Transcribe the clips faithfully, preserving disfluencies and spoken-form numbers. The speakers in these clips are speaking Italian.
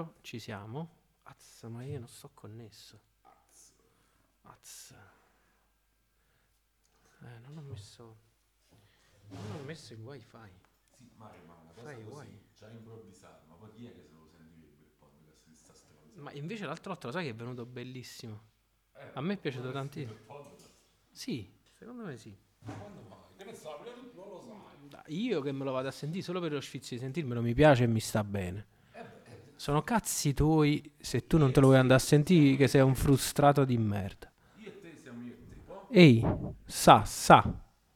Ci siamo? Azza, ma io non sto connesso. Azza. Eh, non ho messo. Non ho messo il wifi. Sì, Mario, ma una cosa Fai così, guai. già improvvisato, ma poi chi è che se lo sentirebbe il podcast di sta stronza? Ma invece l'altra volta lo sai che è venuto bellissimo. Eh, A me è piaciuto come tantissimo. il podcast? Sì, secondo me sì. Ma quando mai? Che ne so, prima tu non lo sai. Io che me lo vado a sentire solo per lo sfizio di sentirmelo mi piace e mi sta bene. Eh beh, eh, Sono cazzi tuoi se tu non te lo vuoi andare a sentire che sei un frustrato di merda. io e te siamo io e te, poi? Ehi, sa, sa.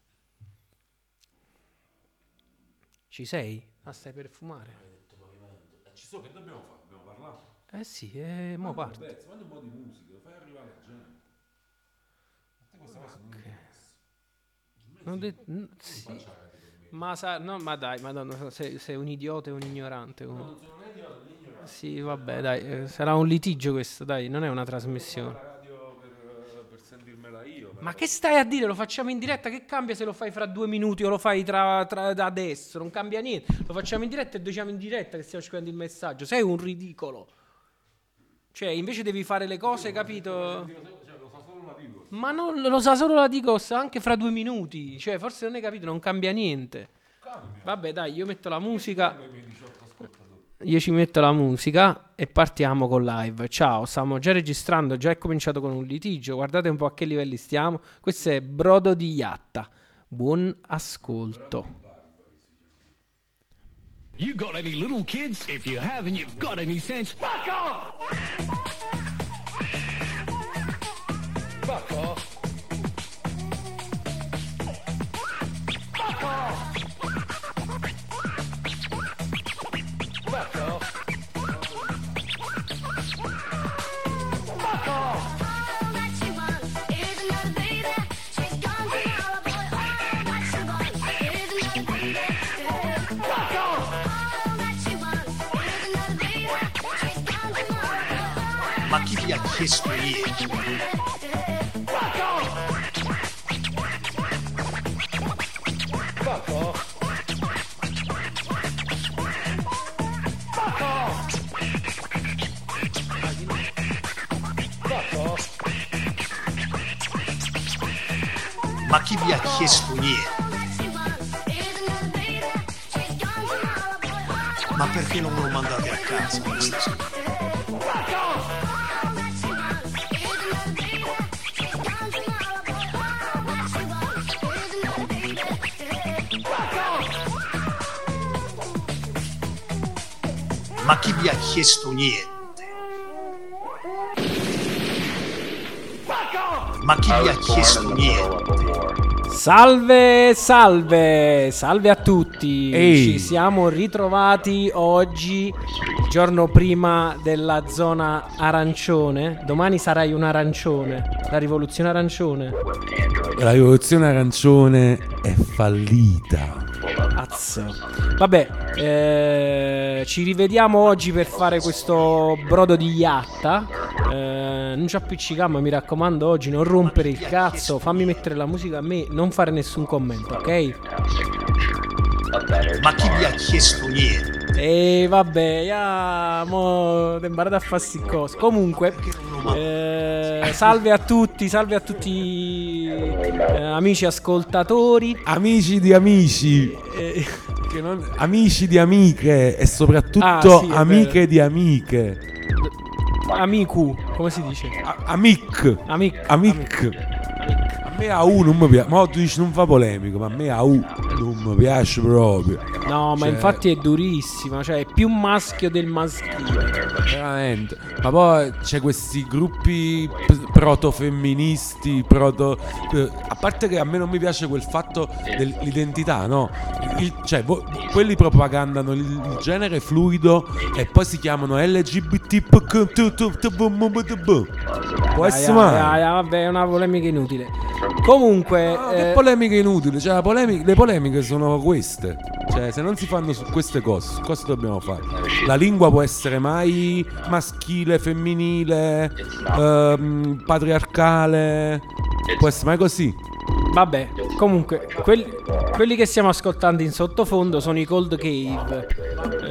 Ci sei? Ma stai per fumare? Hai detto pavimento. Eh, ci so, che dobbiamo fare? Dobbiamo parlare? Eh sì, eh, mo Manda un parte. pezzo, manda un po' di musica, lo fai arrivare la gente. A te questa cosa non mi interessa. Non de- n- sì. Ma sa, no, ma dai, madonna, sei, sei un idiota e un ignorante. No, uno. non sono né idiota né ignorante. Sì, vabbè, dai, eh, sarà un litigio questo, dai, non è una trasmissione. La radio per, eh, per sentirmela io. Ma però. che stai a dire? Lo facciamo in diretta? Che cambia se lo fai fra due minuti o lo fai tra, tra da adesso? Non cambia niente. Lo facciamo in diretta e diciamo in diretta che stiamo scrivendo il messaggio. Sei un ridicolo. Cioè, invece devi fare le cose, capito? Cioè, lo fa solo una dico. Ma non lo sa solo la Digos anche fra due minuti. Cioè, forse non hai capito, non cambia niente. Cambia. Vabbè, dai, io metto la musica. Come i miei diciotto ascoltatori. Io ci metto la musica e partiamo con live. Ciao, stiamo già registrando, già è cominciato con un litigio. Guardate un po' a che livelli stiamo. Questo è Brodo di Iatta. Buon ascolto. You got any little kids? If you haven't, you've got any sense. Fuck off! Fuck off. Fuck off! Fuck off. Fuck off! Fuck off! Ma chi vi ha chiesto ieri? Fuck off! Fuck off. Fuck off! Fuck off. Ma chi vi ha chiesto ieri? Ma perché non lo mandate a casa questa sera? Fuck off! Fuck off! Ma chi vi ha chiesto niente? Fuck off! Ma chi vi ha chiesto niente? Salve, salve, salve a tutti. Ehi. Ci siamo ritrovati oggi, il giorno prima della zona arancione. Domani sarai un arancione, la rivoluzione arancione. La rivoluzione arancione è fallita. Azzo. Vabbè, eh, ci rivediamo oggi per fare questo brodo di Iatta. Eh, non ci appiccichiamo, mi raccomando, oggi non rompere il cazzo. Fammi mettere la musica a me, non fare nessun commento, ok? Ma chi vi ha chiesto niente? E vabbè, ya, mo te imparate a fare sti cose. Comunque, eh, salve a tutti, salve a tutti eh, amici ascoltatori. Amici di amici, Eh, che non- amici di amiche e soprattutto Ah, sì, è amiche vero. di amiche. amicu, come si dice? A- amic. Amic. Amic. A me A U non mi piace. Ma tu dici non fa polemico, ma a me A U non mi piace proprio. No, ma Cioè, infatti è durissima, cioè è più maschio del maschile. veramente. Ma poi c'è questi gruppi p- proto-femministi, proto... eh, a parte che a me non mi piace quel fatto dell'identità, no? Il- cioè, vo- quelli propagandano il, il genere fluido e poi si chiamano L G B T. Può essere Ah, mai? ah, ah, vabbè, è una polemica inutile. Comunque, Ah, che eh, polemiche inutili, cioè la polemi- le polemiche sono queste. Cioè, se non si fanno su queste cose, su cosa dobbiamo fare? La lingua può essere mai maschile, femminile, ehm, patriarcale. Può essere mai così. vabbè, comunque, quelli, quelli che stiamo ascoltando in sottofondo sono i Cold Cave. Eh,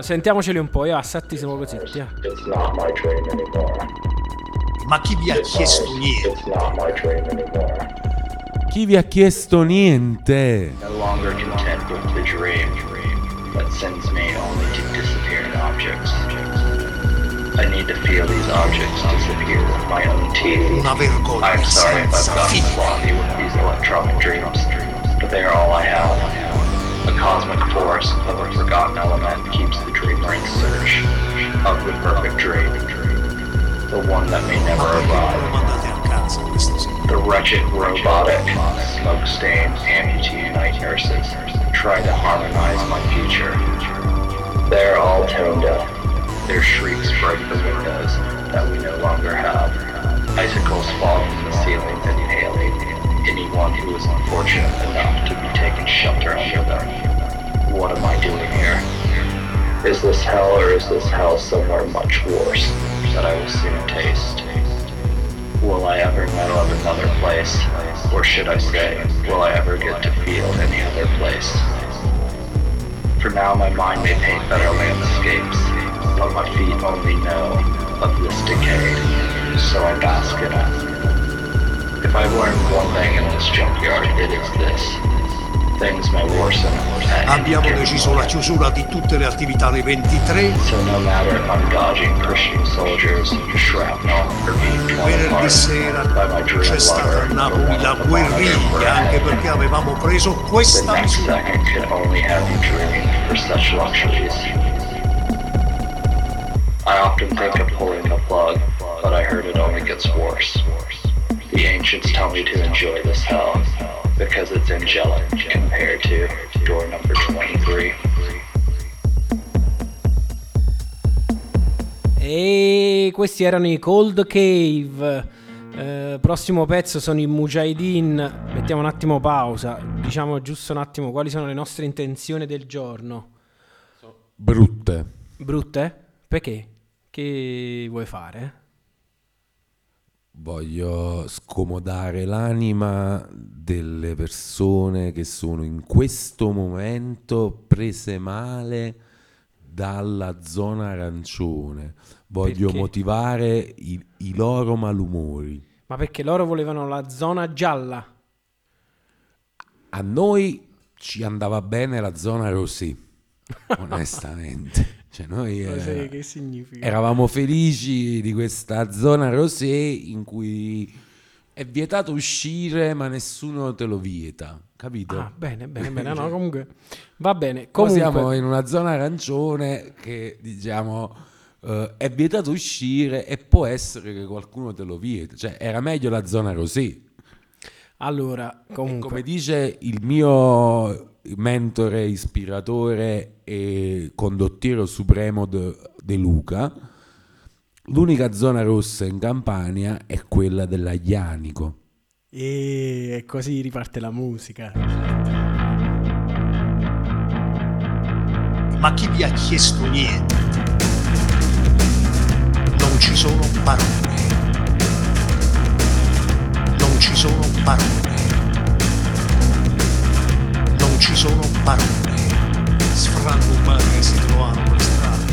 sentiamoceli un po', io satti siamo così. Yeah. It's not my dream anymore. Ma chi vi ha It's chiesto not- niente? It's not my dream anymore. Chi vi ha chiesto niente? No longer content with the dream that sends me only to disappearing objects. I need to feel these objects disappear with my own teeth. Una vergogna I'm sorry if I've senza gotten fine. sloppy with these electronic dreams, but they are all I have. A cosmic force of a forgotten element keeps the dreamer in search of the perfect dream, the one that may never Ma perché non lo arrive. mandate a casa questa sera? The wretched, robotic, smoke-stained amputee night nurses try to harmonize my future. They're all tone deaf. Their shrieks break the windows that we no longer have. Icicles fall from the ceiling, impaling anyone who is unfortunate enough to be taken shelter under them. What am I doing here? Is this hell, or is this hell somewhere much worse that I will soon taste? Will I ever know of another place? Or should I say, will I ever get to feel any other place? For now my mind may paint better landscapes, but my feet only know of this decay, so I bask in it. If I've learned one thing in this junkyard, it is this. Things may worsen and Abbiamo get deciso la chiusura di tutte le attività alle ventitré. So no matter if I'm dodging Christian soldiers, shrapnel, or being torn Venerdì apart sera by my dream c'è stata a lover, Napoli la guerriglia, anche perché avevamo preso the questa next misura. second could only have you dreaming for such luxuries. I often think of pulling the plug, but I heard it only gets worse. The ancients tell me to enjoy this hell, because it's angelic compared to door number twenty-three. E questi erano i Cold Cave. Eh, prossimo pezzo sono i Mujahideen. Mettiamo un attimo pausa. Diciamo giusto un attimo quali sono le nostre intenzioni del giorno. Brutte. Brutte? Perché? Che vuoi fare? Voglio scomodare l'anima delle persone che sono in questo momento prese male dalla zona arancione. Voglio Perché? motivare i, i loro malumori. Ma perché loro volevano la zona gialla? A noi ci andava bene la zona rosé, onestamente. Cioè noi Cos'è? eh, Che significa? eravamo felici di questa zona rosé in cui è vietato uscire ma nessuno te lo vieta, capito? Ah, bene, bene, bene. No, comunque va bene. Poi Comunque, siamo in una zona arancione che diciamo eh, è vietato uscire e può essere che qualcuno te lo vieta. Cioè era meglio la zona rosé. allora, E comunque come dice il mio mentore, ispiratore e condottiero supremo de, De Luca, l'unica zona rossa in Campania è quella dell'Aglianico. e così riparte la musica. Ma chi vi ha chiesto niente? Non ci sono parole. Non ci sono parole. Non ci sono parole. Sfrancumane si trovano per strada.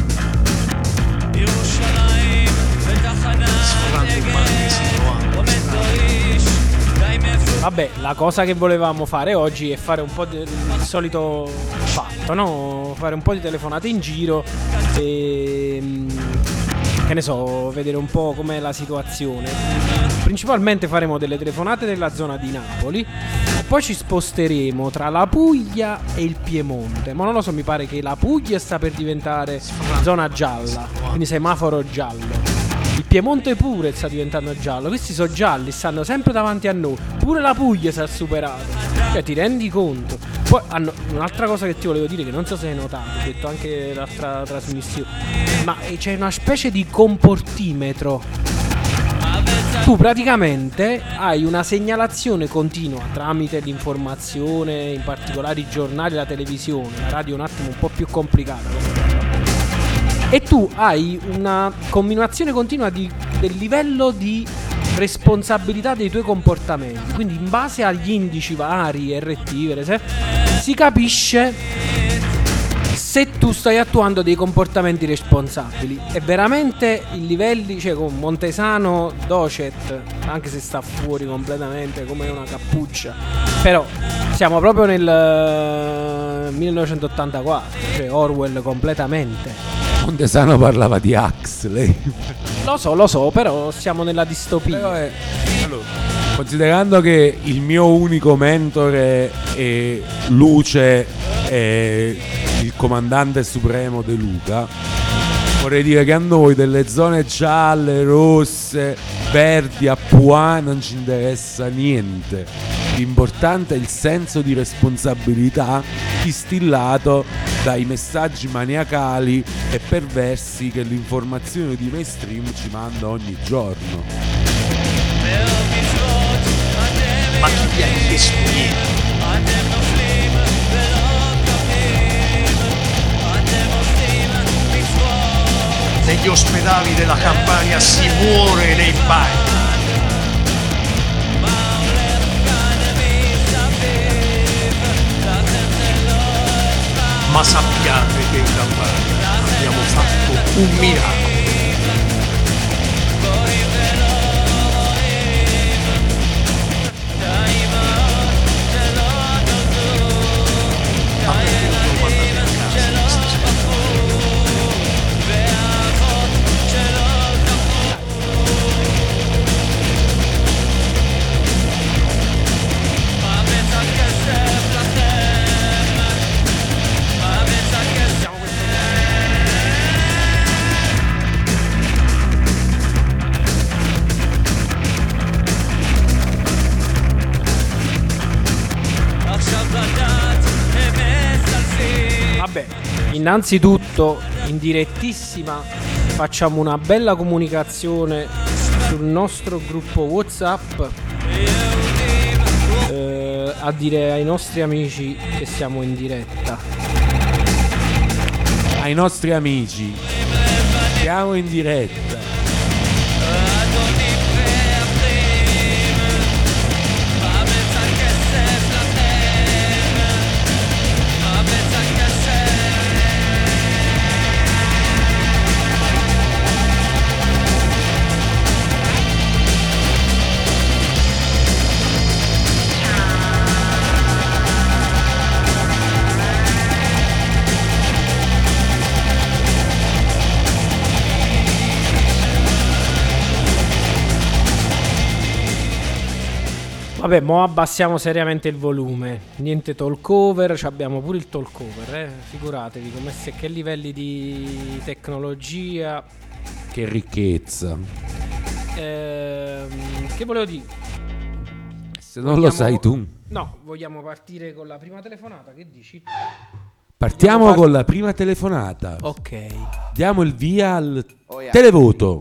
Sfrancumane si trovano per strada. Vabbè, la cosa che volevamo fare oggi è fare un po' del solito fatto, no? Fare un po' di telefonate in giro e mm, che ne so, vedere un po' com'è la situazione. Principalmente faremo delle telefonate nella zona di Napoli e poi ci sposteremo tra la Puglia e il Piemonte. Ma non lo so, mi pare che la Puglia sta per diventare zona gialla, quindi semaforo giallo. Il Piemonte pure sta diventando giallo. Questi sono gialli, stanno sempre davanti a noi. Pure la Puglia si è superato. Cioè, ti rendi conto? Poi hanno un'altra cosa che ti volevo dire, che non so se hai notato, ho detto anche l'altra trasmissione, ma c'è una specie di comportimetro. Tu praticamente hai una segnalazione continua tramite l'informazione, in particolare i giornali, la televisione, la radio è un attimo un po' più complicata. E tu hai una combinazione continua di, del livello di responsabilità dei tuoi comportamenti. Quindi in base agli indici vari, R T, per esempio, si capisce se se tu stai attuando dei comportamenti responsabili. E veramente i livelli, cioè con Montesano Docet, anche se sta fuori completamente come una cappuccia, però siamo proprio nel uh, millenovecentottantaquattro, cioè Orwell completamente. Montesano parlava di Huxley. Lo so, lo so, però siamo nella distopia. Però è, allora, considerando che il mio unico mentore è Luce e il comandante supremo De Luca, vorrei dire che a noi delle zone gialle, rosse, verdi, a Pua non ci interessa niente. L'importante è il senso di responsabilità distillato dai messaggi maniacali e perversi che l'informazione di mainstream ci manda ogni giorno. Ma chi vi ha chiesto niente? Negli ospedali della Campania si muore nei bagni. Ma sappiate che in Campania abbiamo fatto un miracolo. Ma perché non lo mandate a casa questi Vabbè, innanzitutto in direttissima facciamo una bella comunicazione sul nostro gruppo WhatsApp, eh, a dire ai nostri amici che siamo in diretta. Ai nostri amici, siamo in diretta. Vabbè, mo abbassiamo seriamente il volume. Niente talk over, abbiamo pure il talk over, eh. Figuratevi come se che livelli di tecnologia. Che ricchezza. Ehm, che volevo dire? Se non lo sai tu. No, vogliamo partire con la prima telefonata, che dici? Partiamo part- con la prima telefonata. Ok. Diamo il via al Oh, yeah. televoto.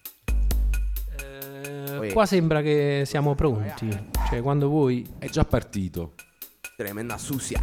Eh, qua sembra che siamo pronti. Cioè, quando vuoi. È già partito. Tremenda sucia.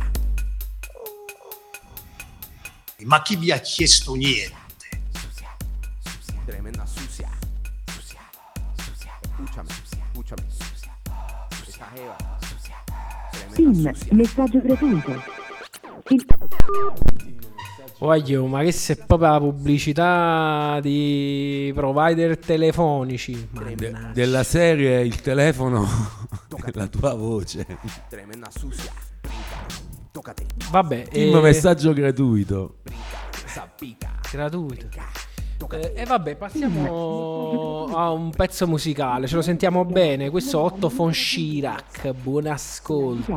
Ma chi vi ha chiesto niente? Tremenda sucia. Sucia. Sucia. Escúchame. Escúchame. Sucia. Esa jeva. Tremenda Sim, sucia. messaggio gratuito. Il... Voglio, ma che se proprio la pubblicità di provider telefonici. De- della serie il telefono è la tua voce. Tremenda sucia. Tócate. Vabbè, Il eh, messaggio gratuito. Zapica. gratuito. E eh, vabbè, passiamo a un pezzo musicale. Ce lo sentiamo bene. Questo è Otto von Schirach. Buon ascolto.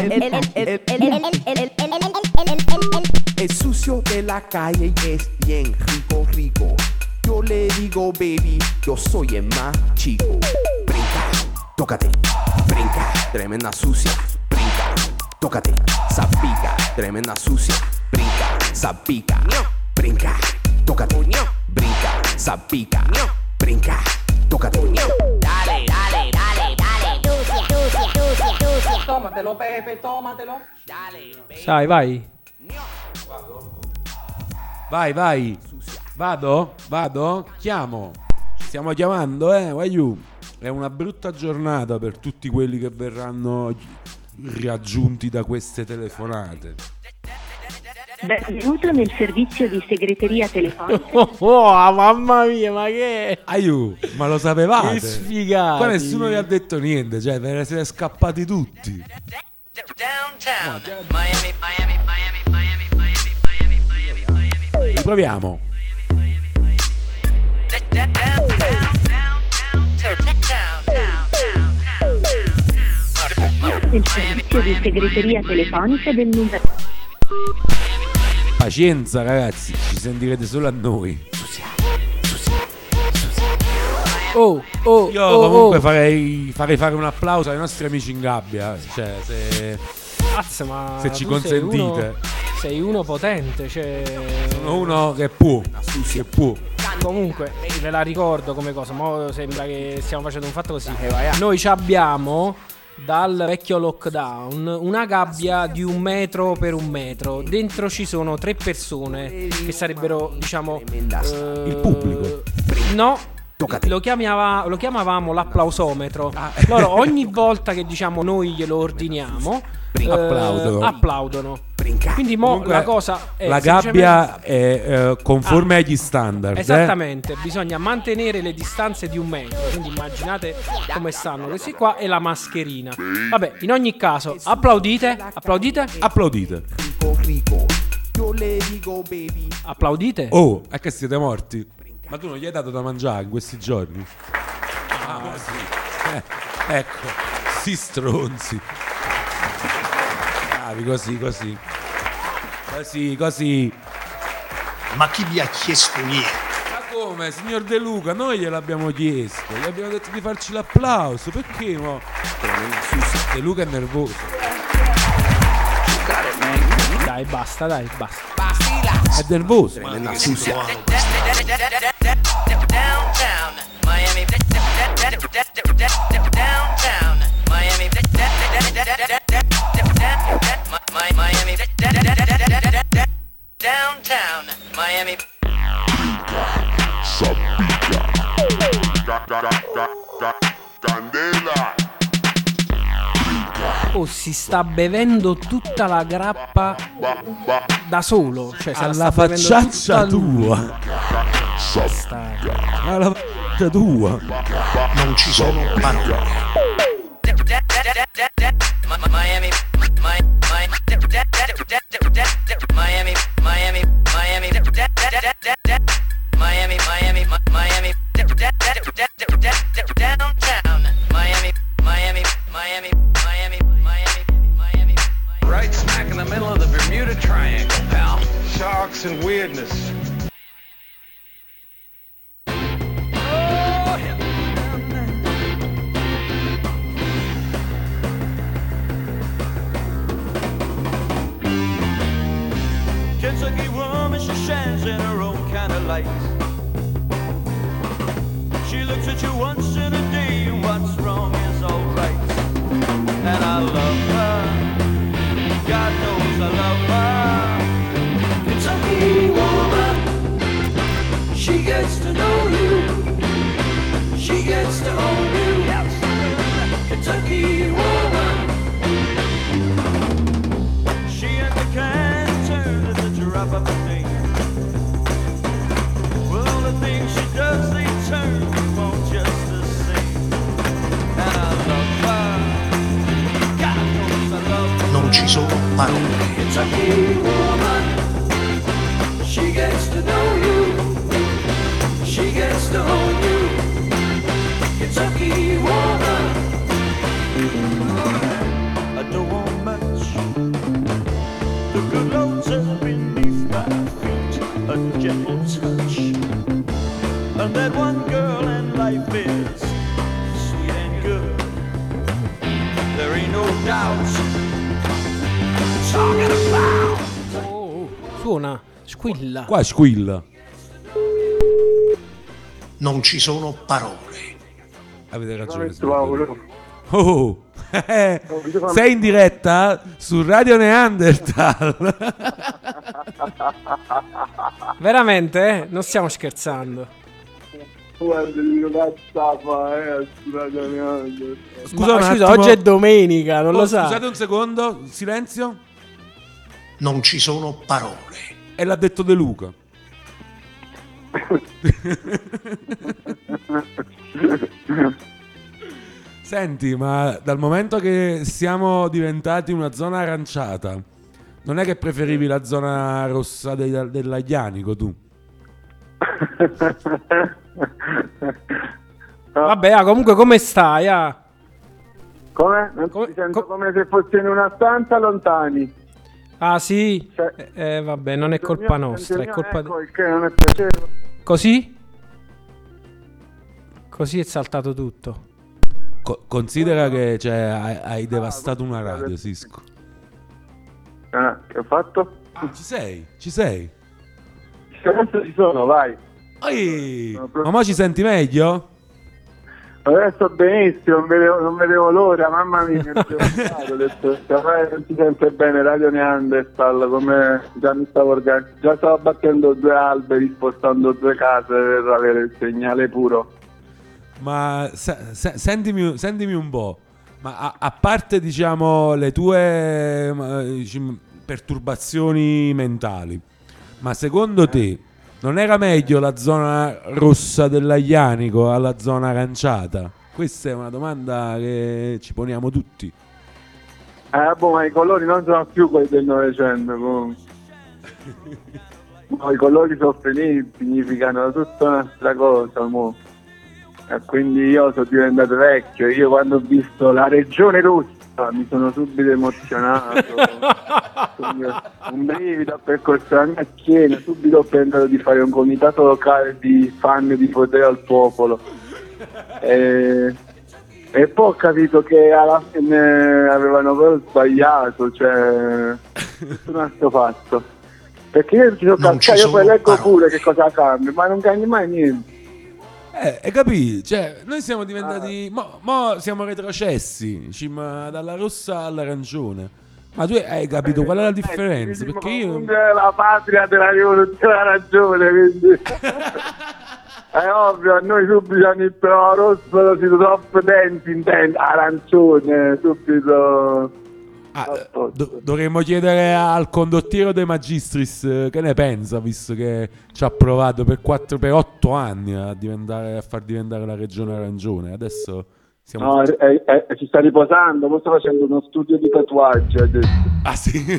El sucio de la calle es bien rico, rico. Yo le digo, baby, yo soy el más chico. Brinca. Tócate. Brinca. Tremenda sucia. Brinca. Tócate. Zapica. Tremenda sucia. Brinca. Zapica. Brinca. Tócate. Brinca. Zapica. Brinca. Tócate. Dale, dale, dale, dale, sucia, sucia, sucia, sucia. Tómatelo, Pepe, tómatelo. Dale, baby. Sai, vai. Vai, vai. Vado? Vado? Chiamo. Ci stiamo chiamando, eh? Vai giù. È una brutta giornata per tutti quelli che verranno raggiunti da queste telefonate. Benvenuto nel servizio di segreteria telefonica. Oh, oh, mamma mia, ma che Aiù, ma lo sapevate? Che sfigati. Qua nessuno vi ha detto niente, cioè ve ne siete scappati tutti. Riproviamo. Il servizio di segreteria telefonica del numero. Pazienza ragazzi, ci sentirete solo a noi. Oh, oh, Io oh, comunque oh. farei, farei fare un applauso ai nostri amici in gabbia. Cioè, se, Cazzo, ma se ci tu sei consentite. uno, sei uno potente, cioè. Sono uno che può. Che può. Comunque, ve la ricordo come cosa. Mo sembra che stiamo facendo un fatto così. Noi ci abbiamo dal vecchio lockdown una gabbia di un metro per un metro. Dentro ci sono tre persone che sarebbero, diciamo, eh, il pubblico. No. Lo, chiamava, lo chiamavamo l'applausometro. Loro ogni volta che diciamo noi glielo ordiniamo eh, Applaudono. applaudono. Quindi mo Comunque, la cosa è la gabbia è eh, conforme Ah, agli standard. esattamente, bisogna mantenere le distanze di un metro. Quindi immaginate come stanno questi qua e la mascherina. Vabbè, in ogni caso, applaudite, applaudite, Applaudite. applaudite. Oh, è che siete morti. Ma tu non gli hai dato da mangiare in questi giorni? Ah, sì. Eh, ecco, si stronzi. Bravi, così, così. Così, così. Ma chi vi ha chiesto niente? Ma come, signor De Luca? Noi gliel'abbiamo chiesto. Gli abbiamo detto di farci l'applauso. Perché mo? De Luca è nervoso. Dai, basta, dai, basta. È nervoso. Downtown Miami, downtown Miami, Miami, downtown Miami. Candela. Oh, si sta bevendo tutta la grappa da solo, cioè se la Alla sta bevendo facciaccia tutta lui. tua. Alla faccia tua. Non ci sono parole. Miami, Miami, Miami, Miami, Miami, Miami, Miami, Miami, downtown Miami, Miami, Miami, Miami, Miami, Miami. Right smack in the middle of the Bermuda Triangle, pal. Sharks and weirdness. Kentucky woman, she shines in her own kind of light. She looks at you once in a day, and what's wrong is alright. And I love her, God knows I love her. Kentucky woman, she gets to know you, she gets to own you. Kentucky woman, she and the can turn at the drop of a thing. Well, the things she does, they turn you on just the same. And I love her, God knows I love her. Non ci sono parole. Kentucky woman, she gets to know you, she gets to own you. Kentucky woman, I don't want much. The good Lord's up beneath my feet, a gentle touch. And that one girl in life is sweet and good. There ain't no doubt. Talking about. Oh, suona, squilla. Qua squilla. Non ci sono parole. Avete ragione. Oh, sei in diretta su Radio Neanderthal. Veramente, eh? Non stiamo scherzando. Guarda, io cazzava, eh, scusate, Scusa, Ma, un scusa, attimo. oggi è domenica, non Oh, lo sa. Scusate un secondo, silenzio. Non ci sono parole. E l'ha detto De Luca. Senti, ma dal momento che siamo diventati una zona aranciata, non è che preferivi la zona rossa dei- dell'Aglianico tu? Vabbè, ah, comunque come stai? Ah? Come? Non ti sento come se fossi in una stanza lontani. Ah sì? Cioè, Eh, eh, vabbè, non è colpa nostra, è colpa... Ecco il che non è piacevole. Così? Così è saltato tutto. Co- considera che cioè, hai, hai devastato una radio, Sisco. Ah, che ho fatto? Ah, ci sei? Ci sei? Adesso ci sono, vai. Ehi, ma mo ci senti meglio? Adesso benissimo, non vedevo, non vedevo l'ora, mamma mia, mi ho preoccupato, ho detto, "Ormai non si sente bene Radio Neanderthal", come già mi stavo organizzando, già stavo battendo due alberi, spostando due case per avere il segnale puro. Ma se- se- sentimi, sentimi un po', ma a, a parte diciamo le tue ma, diciamo, perturbazioni mentali, ma secondo te non era meglio la zona rossa dell'Aglianico alla zona aranciata? Questa è una domanda che ci poniamo tutti. Eh, boh, ma i colori non sono più quelli del Novecento, comunque. No, i colori sono finiti, significano tutta un'altra cosa, mo. E quindi io sono diventato vecchio. Io quando ho visto la regione rossa mi sono subito emozionato. Quindi un brivido ha percorso la mia schiena. Subito ho pensato di fare un comitato locale di fan di potere al popolo. E, e poi ho capito che alla fine avevano proprio sbagliato, cioè tutto un altro fatto. Perché io ci sono cascato, io poi leggo pure che cosa cambia, ma non cambia mai niente. Eh, hai capito? Cioè, noi siamo diventati. Mo, mo siamo retrocessi cima dalla rossa all'arancione. Ma tu hai capito qual è la differenza? Perché io. La patria della rivoluzione ha ragione, quindi. È ovvio, a noi subito hanno il però rosso, si troppo denti in denti, arancione, subito. Ah, do- dovremmo chiedere al condottiero De Magistris eh, che ne pensa, visto che ci ha provato per, quattro, per otto anni a, diventare, a far diventare la regione arancione. Adesso siamo. No, è, è, è, ci sta riposando, poi sta facendo uno studio di tatuaggi adesso. Ah sì? Sì,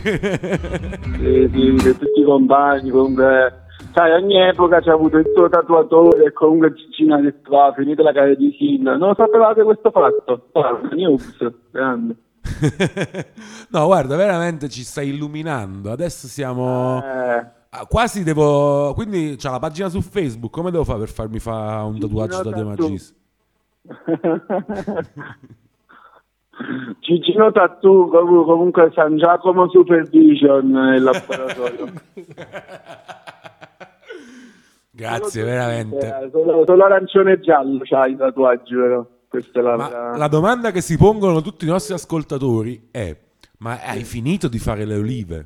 sì, che tutti i compagni, comunque. Sai, ogni epoca c'ha avuto il suo tatuatore e comunque Cicina ha detto, ah, finite la carriera di Sin. Non sapevate questo fatto? Guarda, news, grande. No, guarda, veramente ci stai illuminando. Adesso siamo eh. quasi devo. Quindi c'ha la pagina su Facebook. Come devo fare per farmi fare un tatuaggio da De Magis? Cicino Tattoo, comunque San Giacomo Supervision nel laboratorio. Grazie, veramente. Solo, solo arancione e giallo c'hai i tatuaggi, però. Questa è la, ma la domanda che si pongono tutti i nostri ascoltatori è: ma hai finito di fare le olive?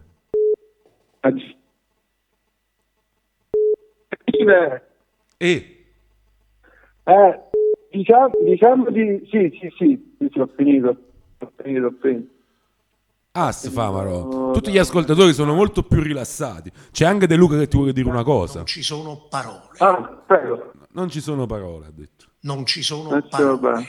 E eh, diciamo, diciamo di sì, sì, sì, sì, sì, ho finito. Ho finito, ho finito. Ah, Stefano, tutti gli ascoltatori sono molto più rilassati. C'è anche De Luca che ti vuole dire una cosa. Non ci sono parole. Ah, prego. Non ci sono parole, ha detto. Non ci sono non parole.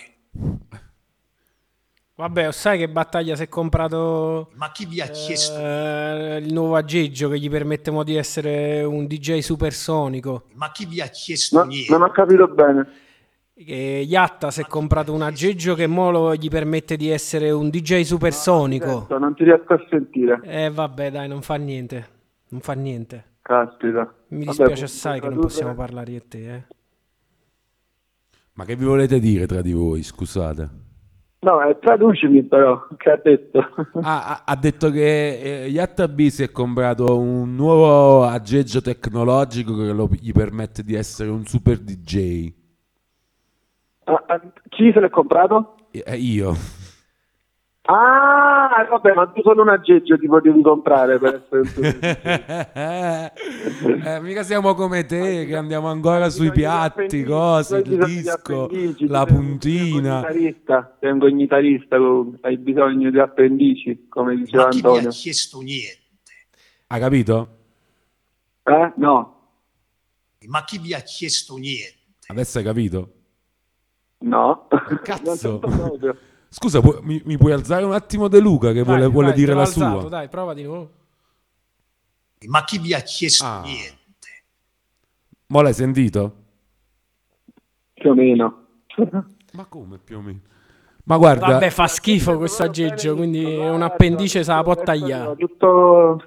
Vabbè, sai che battaglia si è comprato? Ma chi vi ha chiesto? Eh, il nuovo aggeggio che gli permette mo di essere un D J supersonico. Ma chi vi ha chiesto no, niente? Non ho capito bene. Che Yatta si è comprato un aggeggio che mo lo, gli permette di essere un D J supersonico. No, non ti riesco a sentire. Eh vabbè, dai, non fa niente. Non fa niente. Caspita. Mi dispiace assai che non possiamo parlare di te, eh. Ma che vi volete dire tra di voi, scusate? No, eh, traducimi però, che ha detto? Ah, ha detto che eh, Yatta B si è comprato un nuovo aggeggio tecnologico che lo, gli permette di essere un super D J. Ah, ah, chi se l'è comprato? Eh, io. Ah, vabbè, ma tu solo un aggeggio ti potevi comprare per essere eh, mica siamo come te che andiamo ancora sui piatti, cose, il disco, la puntina. Sei un cognitarista, hai bisogno di appendici, come diceva ma chi Antonio. mi ha chiesto niente? Hai capito? Eh? No. Ma chi vi ha chiesto niente? Adesso hai capito? No. Cazzo. Scusa, pu- mi, mi puoi alzare un attimo De Luca che vuole, Vai, vuole vai, dire te l'ho la alzato, sua? Dai, prova di nuovo. Ma chi vi ha chiesto Ah. niente? Mo' l'hai sentito? Più o meno. Ma come più o meno? Ma guarda, Vabbè, fa schifo questo aggeggio, quindi è un appendice se la può tagliare. Tutto...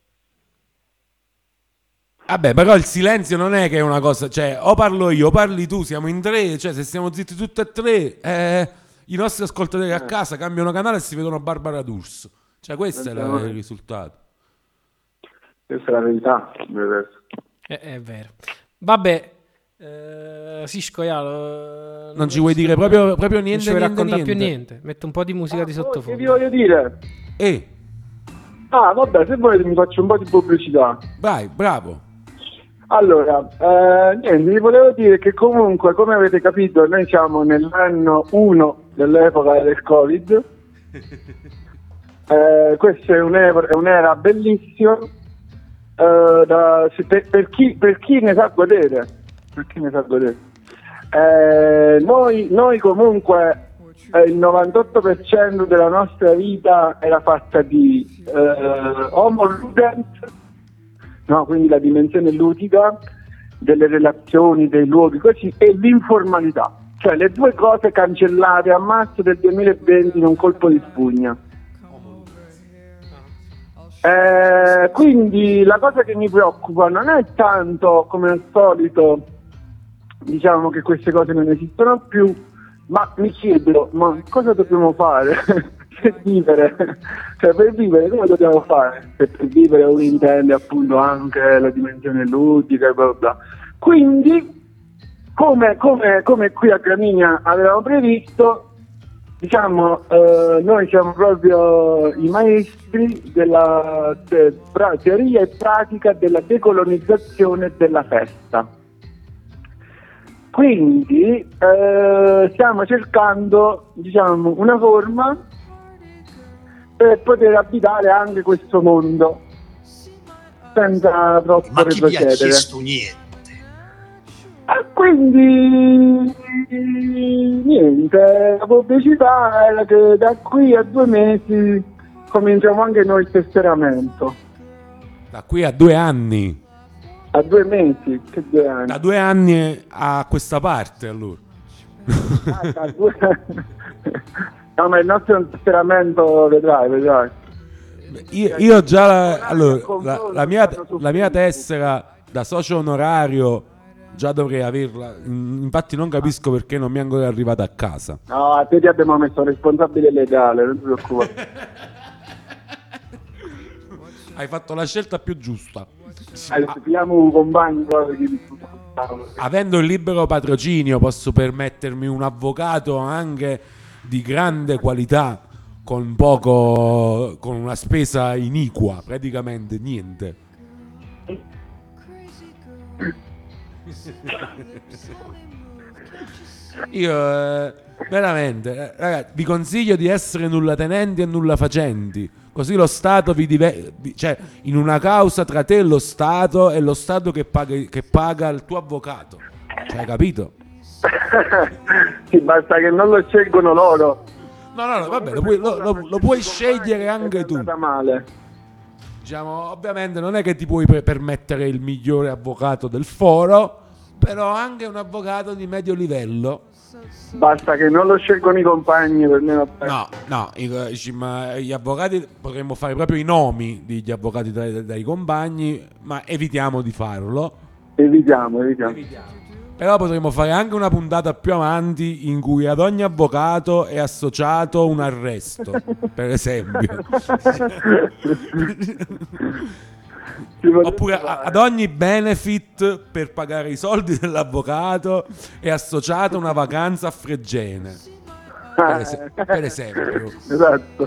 vabbè, però il silenzio non è che è una cosa, cioè o parlo io o parli tu, siamo in tre, cioè se stiamo zitti tutti e tre, eh, i nostri ascoltatori a casa cambiano canale e si vedono Barbara D'Urso. Cioè questo è la- il risultato. Questa è la verità. È, è vero. Vabbè, eh, sì, Scoialo. Non ci vuoi dire proprio, proprio Non niente, ci vuoi niente, raccontare niente? più niente. Metto un po' di musica di Che vi sottofondo. voglio dire? Eh, Ah, vabbè, se volete mi faccio un po' di pubblicità. vai, bravo. Allora, eh, niente, vi volevo dire che comunque, come avete capito, noi siamo nell'anno uno dell'epoca del Covid. Eh, questa è un'era, è un'era bellissima. eh, da- se- per, per chi, per chi ne sa godere. Per chi ne sa godere. Eh, noi, noi comunque eh, il novantotto per cento della nostra vita era fatta di eh, homo ludens, no, quindi la dimensione ludica delle relazioni, dei luoghi così, e l'informalità, cioè le due cose cancellate a marzo del duemilaventi in un colpo di spugna. Eh, quindi la cosa che mi preoccupa non è tanto, come al solito, diciamo che queste cose non esistono più, ma mi chiedo, ma cosa dobbiamo fare per vivere? Cioè, per vivere come dobbiamo fare? Per, per vivere uno intende appunto anche la dimensione ludica e bla bla bla. Quindi, come, come, come qui a Gramigna avevamo previsto, diciamo, eh, noi siamo proprio i maestri della de- pra- teoria e pratica della decolonizzazione della festa. Quindi eh, stiamo cercando, diciamo, una forma per poter abitare anche questo mondo senza troppo Ma chi vi ha retrocedere. chiesto niente? E quindi niente, la pubblicità era che da qui a due mesi cominciamo anche noi il tesseramento. Da qui a due anni. A due mesi? Che due anni? Da due anni a questa parte, allora. Ah, da due... No, ma il nostro è un tesseramento, vedrai, vedrai. Io, io già la, allora, la, la, mia, la mia tessera da socio onorario già dovrei averla. Infatti non capisco perché non mi è ancora arrivata a casa. No, a te ti abbiamo messo responsabile legale, non ti preoccupare. Hai fatto la scelta più giusta. Aiutiamo un compagno che... Avendo il libero patrocinio posso permettermi un avvocato anche di grande qualità con poco, con una spesa iniqua, praticamente niente. Io eh, veramente eh, ragazzi, vi consiglio di essere nullatenenti e nullafacenti, così lo Stato vi dive- vi- cioè in una causa tra te e lo Stato, è lo Stato che paga, che paga il tuo avvocato, cioè, hai capito? Sì, basta che non lo scelgono loro. No, no, no, vabbè, lo puoi, lo, lo- lo puoi scegliere anche tu. Male. Diciamo, ovviamente non è che ti puoi pre- permettere il migliore avvocato del foro, però anche un avvocato di medio livello. Basta che non lo scelgono i compagni, per me va bene. No, no, i- ma gli avvocati potremmo fare proprio i nomi degli avvocati dai, dai compagni, ma evitiamo di farlo. Evitiamo, evitiamo. Però potremmo fare anche una puntata più avanti in cui ad ogni avvocato è associato un arresto, per esempio. Oppure a- ad ogni benefit per pagare i soldi dell'avvocato è associata una vacanza a Fregene. Per, es- per esempio. Esatto.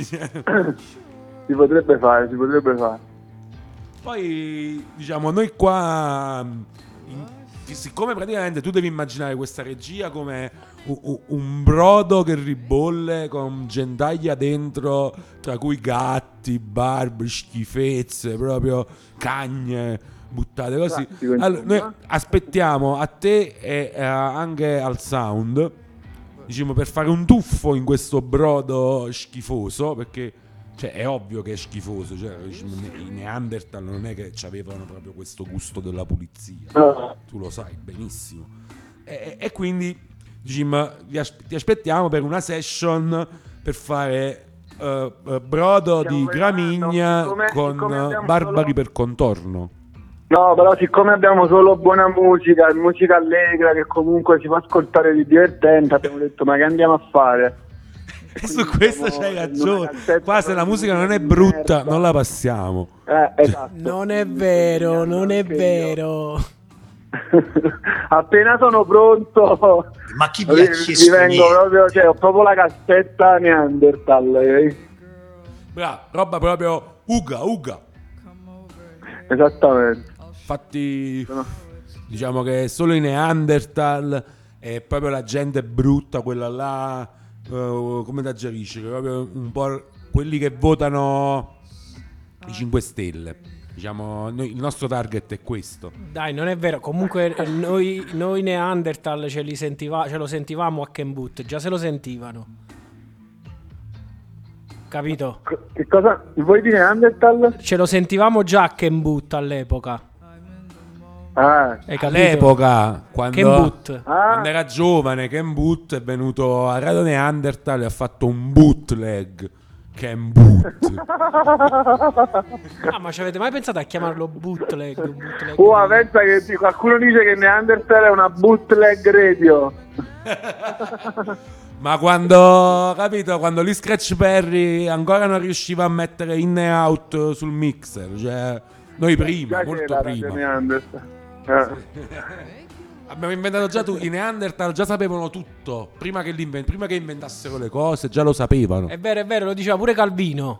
Si potrebbe fare, si potrebbe fare. Poi diciamo noi qua in- siccome praticamente tu devi immaginare questa regia come un, un- un brodo che ribolle con gentaglia dentro, tra cui gatti, barbe, schifezze, proprio cagne buttate così. Classico, Allora, noi insomma. aspettiamo a te e eh, anche al sound, diciamo, per fare un tuffo in questo brodo schifoso, perché cioè, è ovvio che è schifoso, cioè, diciamo, i Neanderthal non è che avevano proprio questo gusto della pulizia, No. tu lo sai benissimo. E, e quindi diciamo, vi as- ti aspettiamo per una session per fare eh, eh, brodo Stiamo di preparando, gramigna siccome- con siccome eh, abbiamo barbari solo- per contorno. No, però siccome abbiamo solo buona musica, musica allegra che comunque si può ascoltare di divertente, abbiamo detto ma che andiamo a fare? E su questo siamo c'hai in una ragione. cassetta Qua se la di musica non è merda. brutta non la passiamo. Eh, esatto. Non è vero, non è vero. Appena sono pronto, Ma chi vi, vi ha chiesto vi vengo niente? proprio, cioè ho proprio la cassetta Neanderthal. eh. Bravo, roba proprio uga uga. Esattamente. Infatti diciamo che solo i Neanderthal è proprio la gente brutta, quella là, eh, come da Giarisce, che proprio un po' quelli che votano i cinque Stelle. Diciamo, noi- il nostro target è questo. Dai, non è vero. Comunque eh, noi, noi Neanderthal ce, li sentiva, ce lo sentivamo a Ken Boot. Già se lo sentivano. Capito? Che cosa? Voi di Neanderthal? Ce lo sentivamo già a Ken Boot all'epoca. Ah, Hai capito? All'epoca, quando, Ken Boot. Ah. quando era giovane, Ken Boot è venuto a Radio Neanderthal e ha fatto un bootleg. Ken Boot. Ah, ma ci avete mai pensato a chiamarlo bootleg? bootleg oh, pensa che di- qualcuno dice che Neanderthal è una bootleg radio. Ma quando, capito, quando gli Scratch Perry ancora non riusciva a mettere in e out sul mixer, cioè noi prima, Già molto c'era Radio prima. Neanderthal. Eh. Abbiamo inventato già tu, i Neanderthal già sapevano tutto, prima che, l'inven- prima che inventassero le cose, già lo sapevano. È vero, è vero, lo diceva pure Calvino.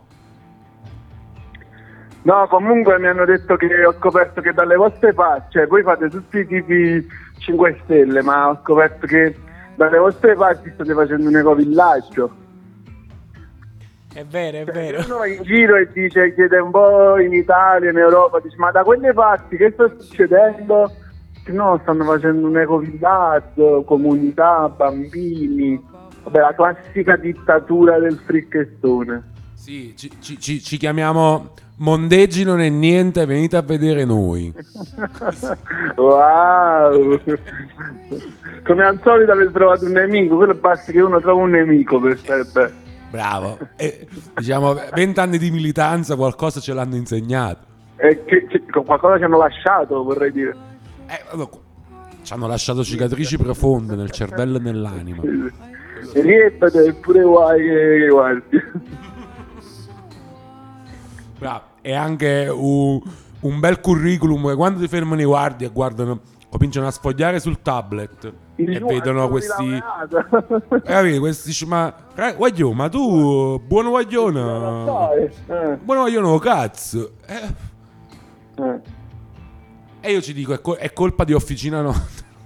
No, comunque mi hanno detto che ho scoperto che dalle vostre parti, cioè voi fate tutti i tipi cinque Stelle, ma ho scoperto che dalle vostre parti state facendo un ecovillaggio. È vero, è vero. Uno va in giro e dice, chiede un po' in Italia, in Europa, dice ma da quelle parti che sta succedendo? No, stanno facendo un ecovillaggio, comunità, bambini. Vabbè, la classica dittatura del fricchettone. Sì, ci, ci- ci- ci chiamiamo Mondeggi non è niente, venite a vedere noi. Wow! Come al solito avete trovato un nemico, quello basta che uno trova un nemico per stare bene. Bravo. E, diciamo, vent'anni di militanza qualcosa ce l'hanno insegnato. E che, che- qualcosa ci hanno lasciato, vorrei dire. Eh, allora, ci hanno lasciato cicatrici profonde nel cervello e nell'anima. Ripete, è pure guai che, che guardi. Bravo. E anche un, un bel curriculum che quando ti fermano i guardie e guardano, cominciano a sfogliare sul tablet Il e suo vedono atto di questi. laureato. Eh, capito, questi dici, ma eh, guaglione, ma tu buono guaglione. Eh. Buono guaglione oh, cazzo. Eh. Eh. E io ci dico, è, col- è colpa di Officina no.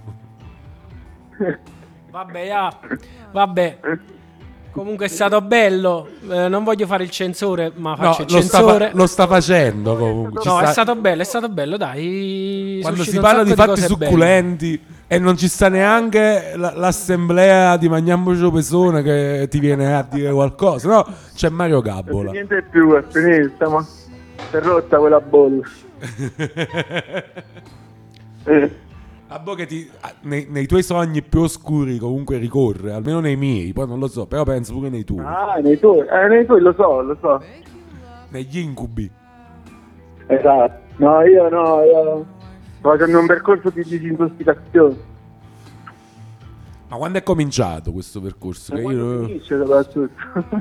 Vabbè, ja. Vabbè. Comunque è stato bello. Eh, non voglio fare il censore, ma No, faccio il lo sta, censore. fa- lo sta facendo comunque. Ci No, sta- è stato bello, è stato bello, dai. Quando suscita si un parla di sacco fatti cose belle. succulenti e non ci sta neanche la- l'assemblea di Magnambocio Pesone che ti viene a dire qualcosa, no? C'è Mario Gabbola. Niente più, è finita, ma si è rotta quella bolla. Eh. A voi che ti, a- nei, nei tuoi sogni più oscuri comunque ricorre, almeno nei miei, poi non lo so, però penso pure nei tuoi, Ah, nei tuoi, eh, nei tuoi lo so, lo so. negli incubi. Esatto. No, io no, io sto facendo un percorso di disintossicazione. Ma quando è cominciato questo percorso? Che Quando io... finisce soprattutto.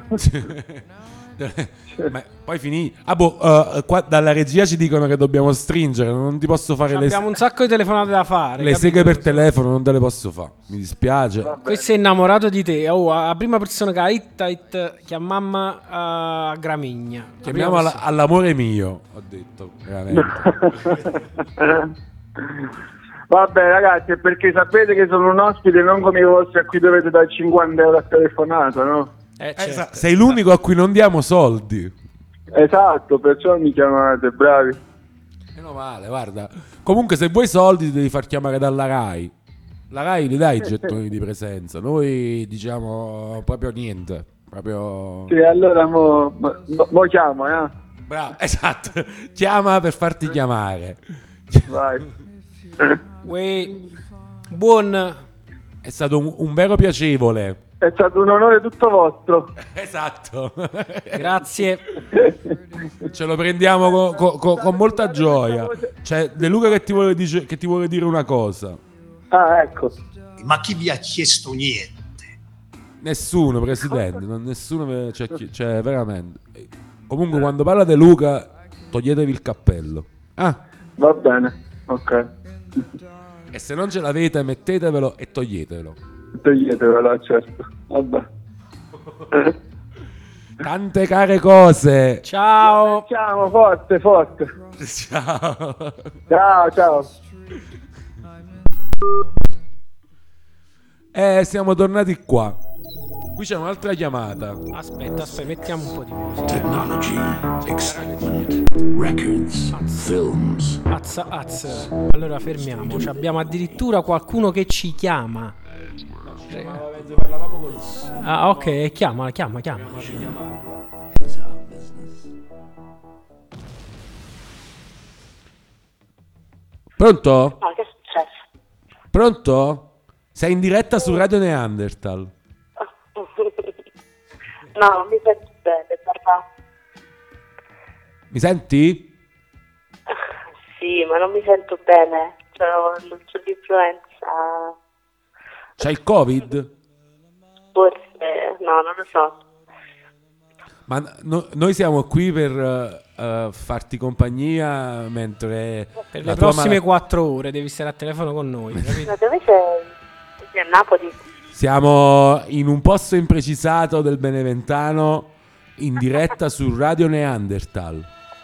Ma poi finì. Ah, boh, eh, qua dalla regia ci dicono che dobbiamo stringere. Non ti posso fare le, Abbiamo un sacco di telefonate da fare. le capito? seghe per telefono, non te le posso fare. Mi dispiace. Questo è innamorato di te. Oh, la prima persona che ha hit, ha hit chiamamma a Gramigna. La prima Chiamiamo alla- persona. all'amore mio, ho detto. Veramente. Vabbè ragazzi, è perché sapete che sono un ospite, non come i vostri a cui dovete dare cinquanta euro a telefonata, no? Eh, Eh, certo. sa- sei l'unico a cui non diamo soldi. Esatto, perciò mi chiamate, bravi. Meno male, guarda. Comunque se vuoi soldi ti devi far chiamare dalla Rai. La Rai li dà i gettoni di presenza. Noi diciamo proprio niente. Proprio... Sì, allora mo, mo, mo chiamo, eh? Bravo, esatto. Chiama per farti chiamare. Vai. Uè, buon. È stato un, un vero piacevole. È stato un onore tutto vostro. Esatto. Grazie. Ce lo prendiamo co- co- co- con molta gioia. C'è De Luca che ti vuole, dice- che ti vuole dire una cosa. Ah, ecco. Ma chi vi ha chiesto niente? Nessuno, presidente. Non, nessuno. Cioè, chi- cioè, veramente. Comunque, quando parla De Luca, toglietevi il cappello. Ah. Va bene, ok. E se non ce l'avete, mettetevelo e toglietevelo. Toglietevelo, certo. Vabbè. Tante care cose. Ciao. Ciao, forte, forte. Ciao. Ciao, ciao. Eh, siamo tornati qua. Qui c'è un'altra chiamata. Aspetta, aspetta, mettiamo un po' di musica. Technology, excitement, records, films. Azza, azza. Allora fermiamoci. Abbiamo addirittura qualcuno che ci chiama. Ah, ok, chiama, chiama, chiama. Pronto? No, che è successo? Pronto? Sei in diretta su Radio Neanderthal. No, non mi sento bene, papà. Mi senti? Sì, ma non mi sento bene. C'ho, c'ho l'influenza. C'hai il Covid? Forse, no, non lo so. Ma no- noi siamo qui per uh, uh, farti compagnia mentre Per la le tua prossime mala- quattro ore devi stare a telefono con noi, capito? Ma dove sei? Sei a Napoli? Siamo in un posto imprecisato del Beneventano in diretta su Radio Neanderthal.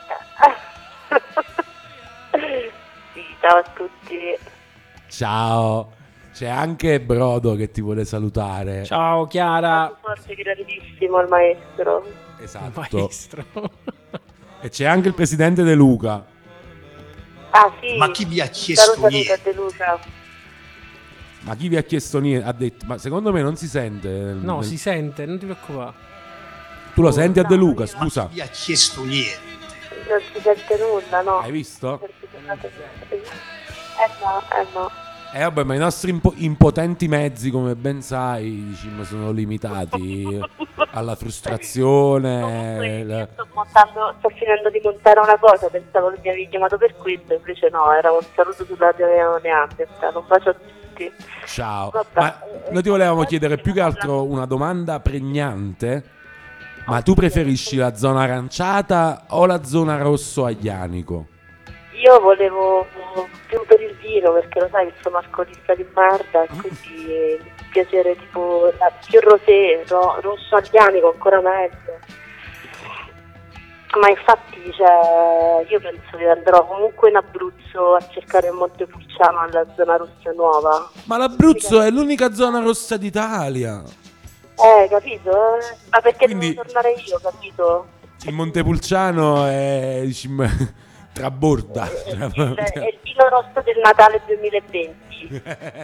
Sì, ciao a tutti. Ciao. C'è anche Brodo che ti vuole salutare. Ciao Chiara. Forse grandissimo il maestro. Esatto. Maestro. E c'è anche il presidente De Luca. Ah sì. Ma chi vi ha chiesto Saluta niente? De Luca. Ma chi vi ha chiesto niente? Ha detto, ma secondo me non si sente. nel- No, nel- si sente, non ti preoccupare. Tu lo senti a De Luca, scusa. Chi vi ha chiesto niente? Non si sente nulla, no? Hai visto? Eh no, eh no. Eh vabbè, ma i nostri impo- impotenti mezzi, come ben sai, diciamo, sono limitati alla frustrazione. la- Sto montando, sto finendo di montare una cosa, pensavo che mi avevi chiamato per questo, invece no, era un saluto sulla Radio Neanderthal, un bacio a tutti. Ciao. Vabbè. Ma noi ti volevamo chiedere più che altro una domanda pregnante. Ma tu preferisci la zona aranciata o la zona rosso aglianico? Io volevo più per il vino, perché lo sai che sono alcolista di merda, quindi mi piacere tipo la- più rosé, ro- rosso aglianico ancora meglio. Ma infatti, cioè, io penso che andrò comunque in Abruzzo a cercare il Montepulciano alla zona rossa nuova. Ma l'Abruzzo è l'unica zona rossa d'Italia. Eh, capito? Eh? Ma perché Quindi- devo tornare io, capito? Il Montepulciano è, diciamo, traborda. È il vino rosso del Natale duemilaventi.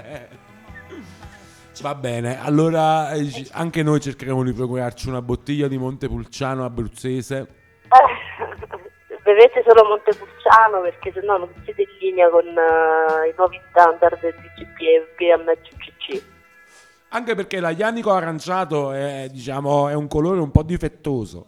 Va bene, allora eh, ci- anche noi cercheremo di procurarci una bottiglia di Montepulciano abruzzese. Eh, bevete solo Montepulciano perché sennò non siete in linea con eh, i nuovi standard del D G P e P M C C C. Anche perché l'aglianico aranciato è, diciamo, è un colore un po' difettoso.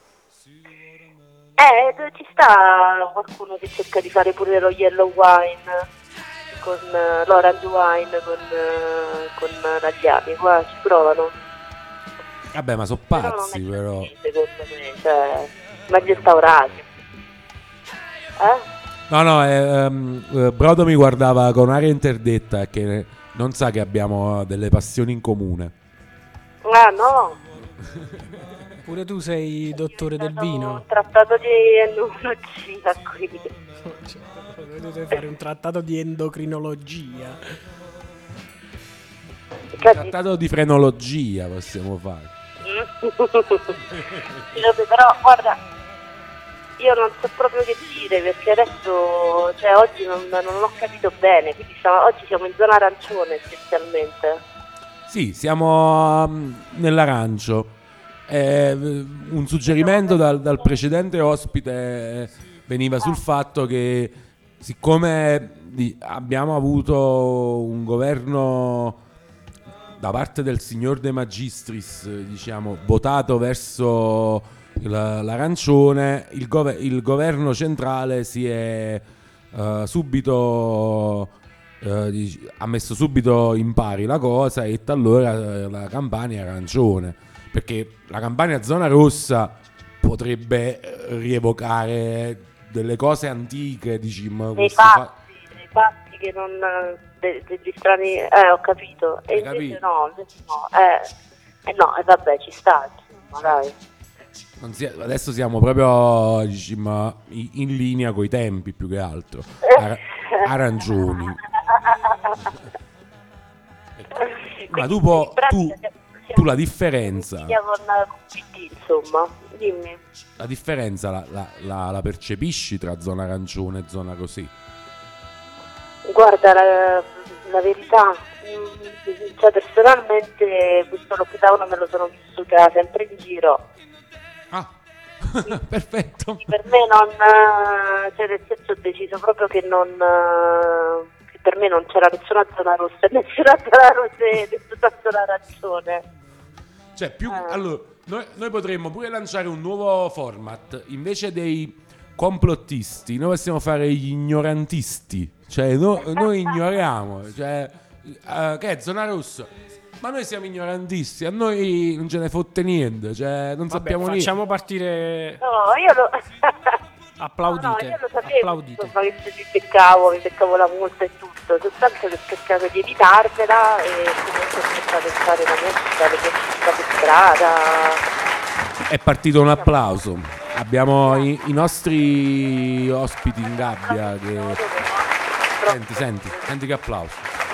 Eh, dove ci sta qualcuno che cerca di fare pure lo yellow wine con eh, l'orange wine con, eh, con l'aglianico, eh, ci provano. Vabbè, ma sono Però non pazzi, è però. così, secondo me, cioè, meglio instaurati. Eh? No, no, eh, ehm, eh, Brodo mi guardava con aria interdetta che non sa che abbiamo delle passioni in comune. Ah no, Pure tu sei dottore del vino? Un trattato di endocrinologia qui. Dovete fare un trattato di endocrinologia. Un trattato di frenologia possiamo fare. Però guarda, io non so proprio che dire, perché adesso, cioè oggi non, non ho capito bene, quindi siamo, oggi siamo in zona arancione essenzialmente. Sì, siamo um, nell'arancio. Eh, un suggerimento dal, dal precedente ospite veniva sul fatto che siccome di, abbiamo avuto un governo da parte del signor De Magistris, diciamo, votato verso la, l'arancione, il, gov- il governo centrale si è uh, subito uh, dic- ha messo subito in pari la cosa e allora uh, la Campania è arancione, perché la Campania zona rossa potrebbe rievocare delle cose antiche, diciamo, dei fatti, dei fatti che non de, degli strani, eh ho capito, e invece capito? no, invece no, eh, eh no, e eh, vabbè, ci sta, insomma, dai. Non si, adesso siamo proprio, diciamo, in, in linea coi tempi più che altro. Ar- arancioni. Ma tu, po- tu, tu la differenza con, con P D, insomma, dimmi. La differenza la, la, la, la percepisci tra zona arancione e zona così? Guarda, la, la verità, cioè personalmente questo lockdown me lo sono vissuta sempre in giro. Ah, perfetto. Per me non, cioè nel senso ho deciso proprio che non, che per me non c'era nessuna zona rossa, nessuna zona rossa e nessuna zona arancione. Cioè più, eh. allora, noi, noi potremmo pure lanciare un nuovo format, invece dei complottisti noi possiamo fare gli ignorantisti, cioè no, noi ignoriamo, cioè uh, che è zona rossa, ma noi siamo ignorantisti, a noi non ce ne fotte niente, cioè non Vabbè, sappiamo niente. Facciamo partire. No, io lo applaudite. No, no, io lo sapevo, applaudite. Insomma, che se mi beccavo, mi beccavo la multa e tutto, soltanto che ho cercato di evitarmela e comunque ho cercato di fare la mia città, le mie città per strada. È partito un applauso. Abbiamo i, i nostri ospiti in gabbia che... Senti, senti, senti che applauso.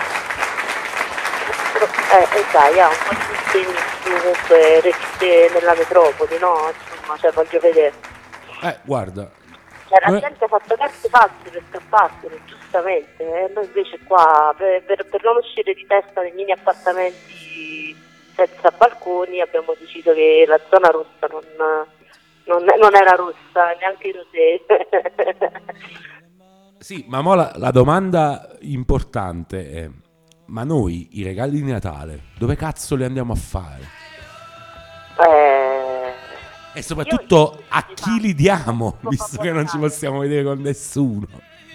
Eh, eh dai, ha un po' di impegni comunque resiste nella metropoli, no? Insomma, cioè voglio vedere. Eh, guarda. Cioè, la noi... gente ha fatto carte false per scapparsene, giustamente. E eh? noi invece qua, per, per, per non uscire di testa nei mini appartamenti senza balconi, abbiamo deciso che la zona rossa non... Non, non era rossa, neanche il rosé. Sì, ma mo la, la domanda importante è: ma noi i regali di Natale dove cazzo li andiamo a fare? Eh, e soprattutto io, a chi li diamo, visto che non ci possiamo vedere con nessuno?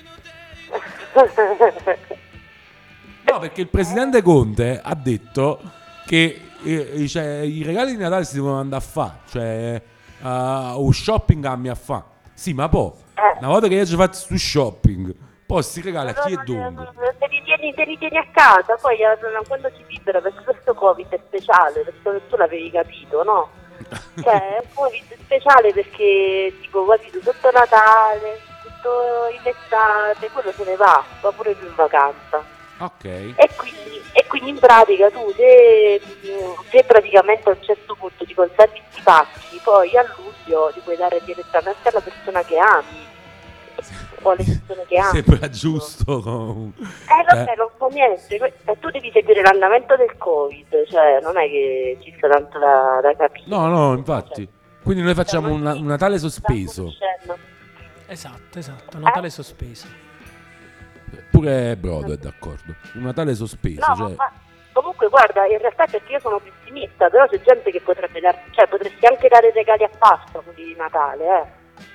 No, perché il presidente Conte ha detto che eh, cioè, i regali di Natale si devono andare a fare, cioè Uh, o shopping a mia fa. Sì, ma poi eh. una volta che io ci faccio su shopping, poi si regala a chi e dove? Te li tieni, te li tieni a casa, poi quando si libera, perché questo Covid è speciale, perché tu l'avevi capito, no? Cioè è un Covid speciale perché tipo capito, sotto Natale, sotto in estate, quello se ne va, va pure più in vacanza. Ok. E quindi, e quindi in pratica tu se, se praticamente a un certo punto ti conservi sti pacchi, poi a luglio li puoi dare direttamente alla persona che ami o alle persone che ami. Sembra giusto. Con... Eh vabbè, eh. non fa niente, e tu devi seguire l'andamento del Covid, cioè non è che ci sta tanto da, da capire. No, no, infatti. Cioè, quindi noi facciamo un, un Natale sospeso. Esatto, esatto, Natale eh? sospeso. Pure Brodo è d'accordo. Un Natale sospeso. No, cioè... ma comunque guarda, in realtà perché io sono pessimista, però c'è gente che potrebbe dare, cioè potresti anche dare regali a Pasqua quelli di Natale,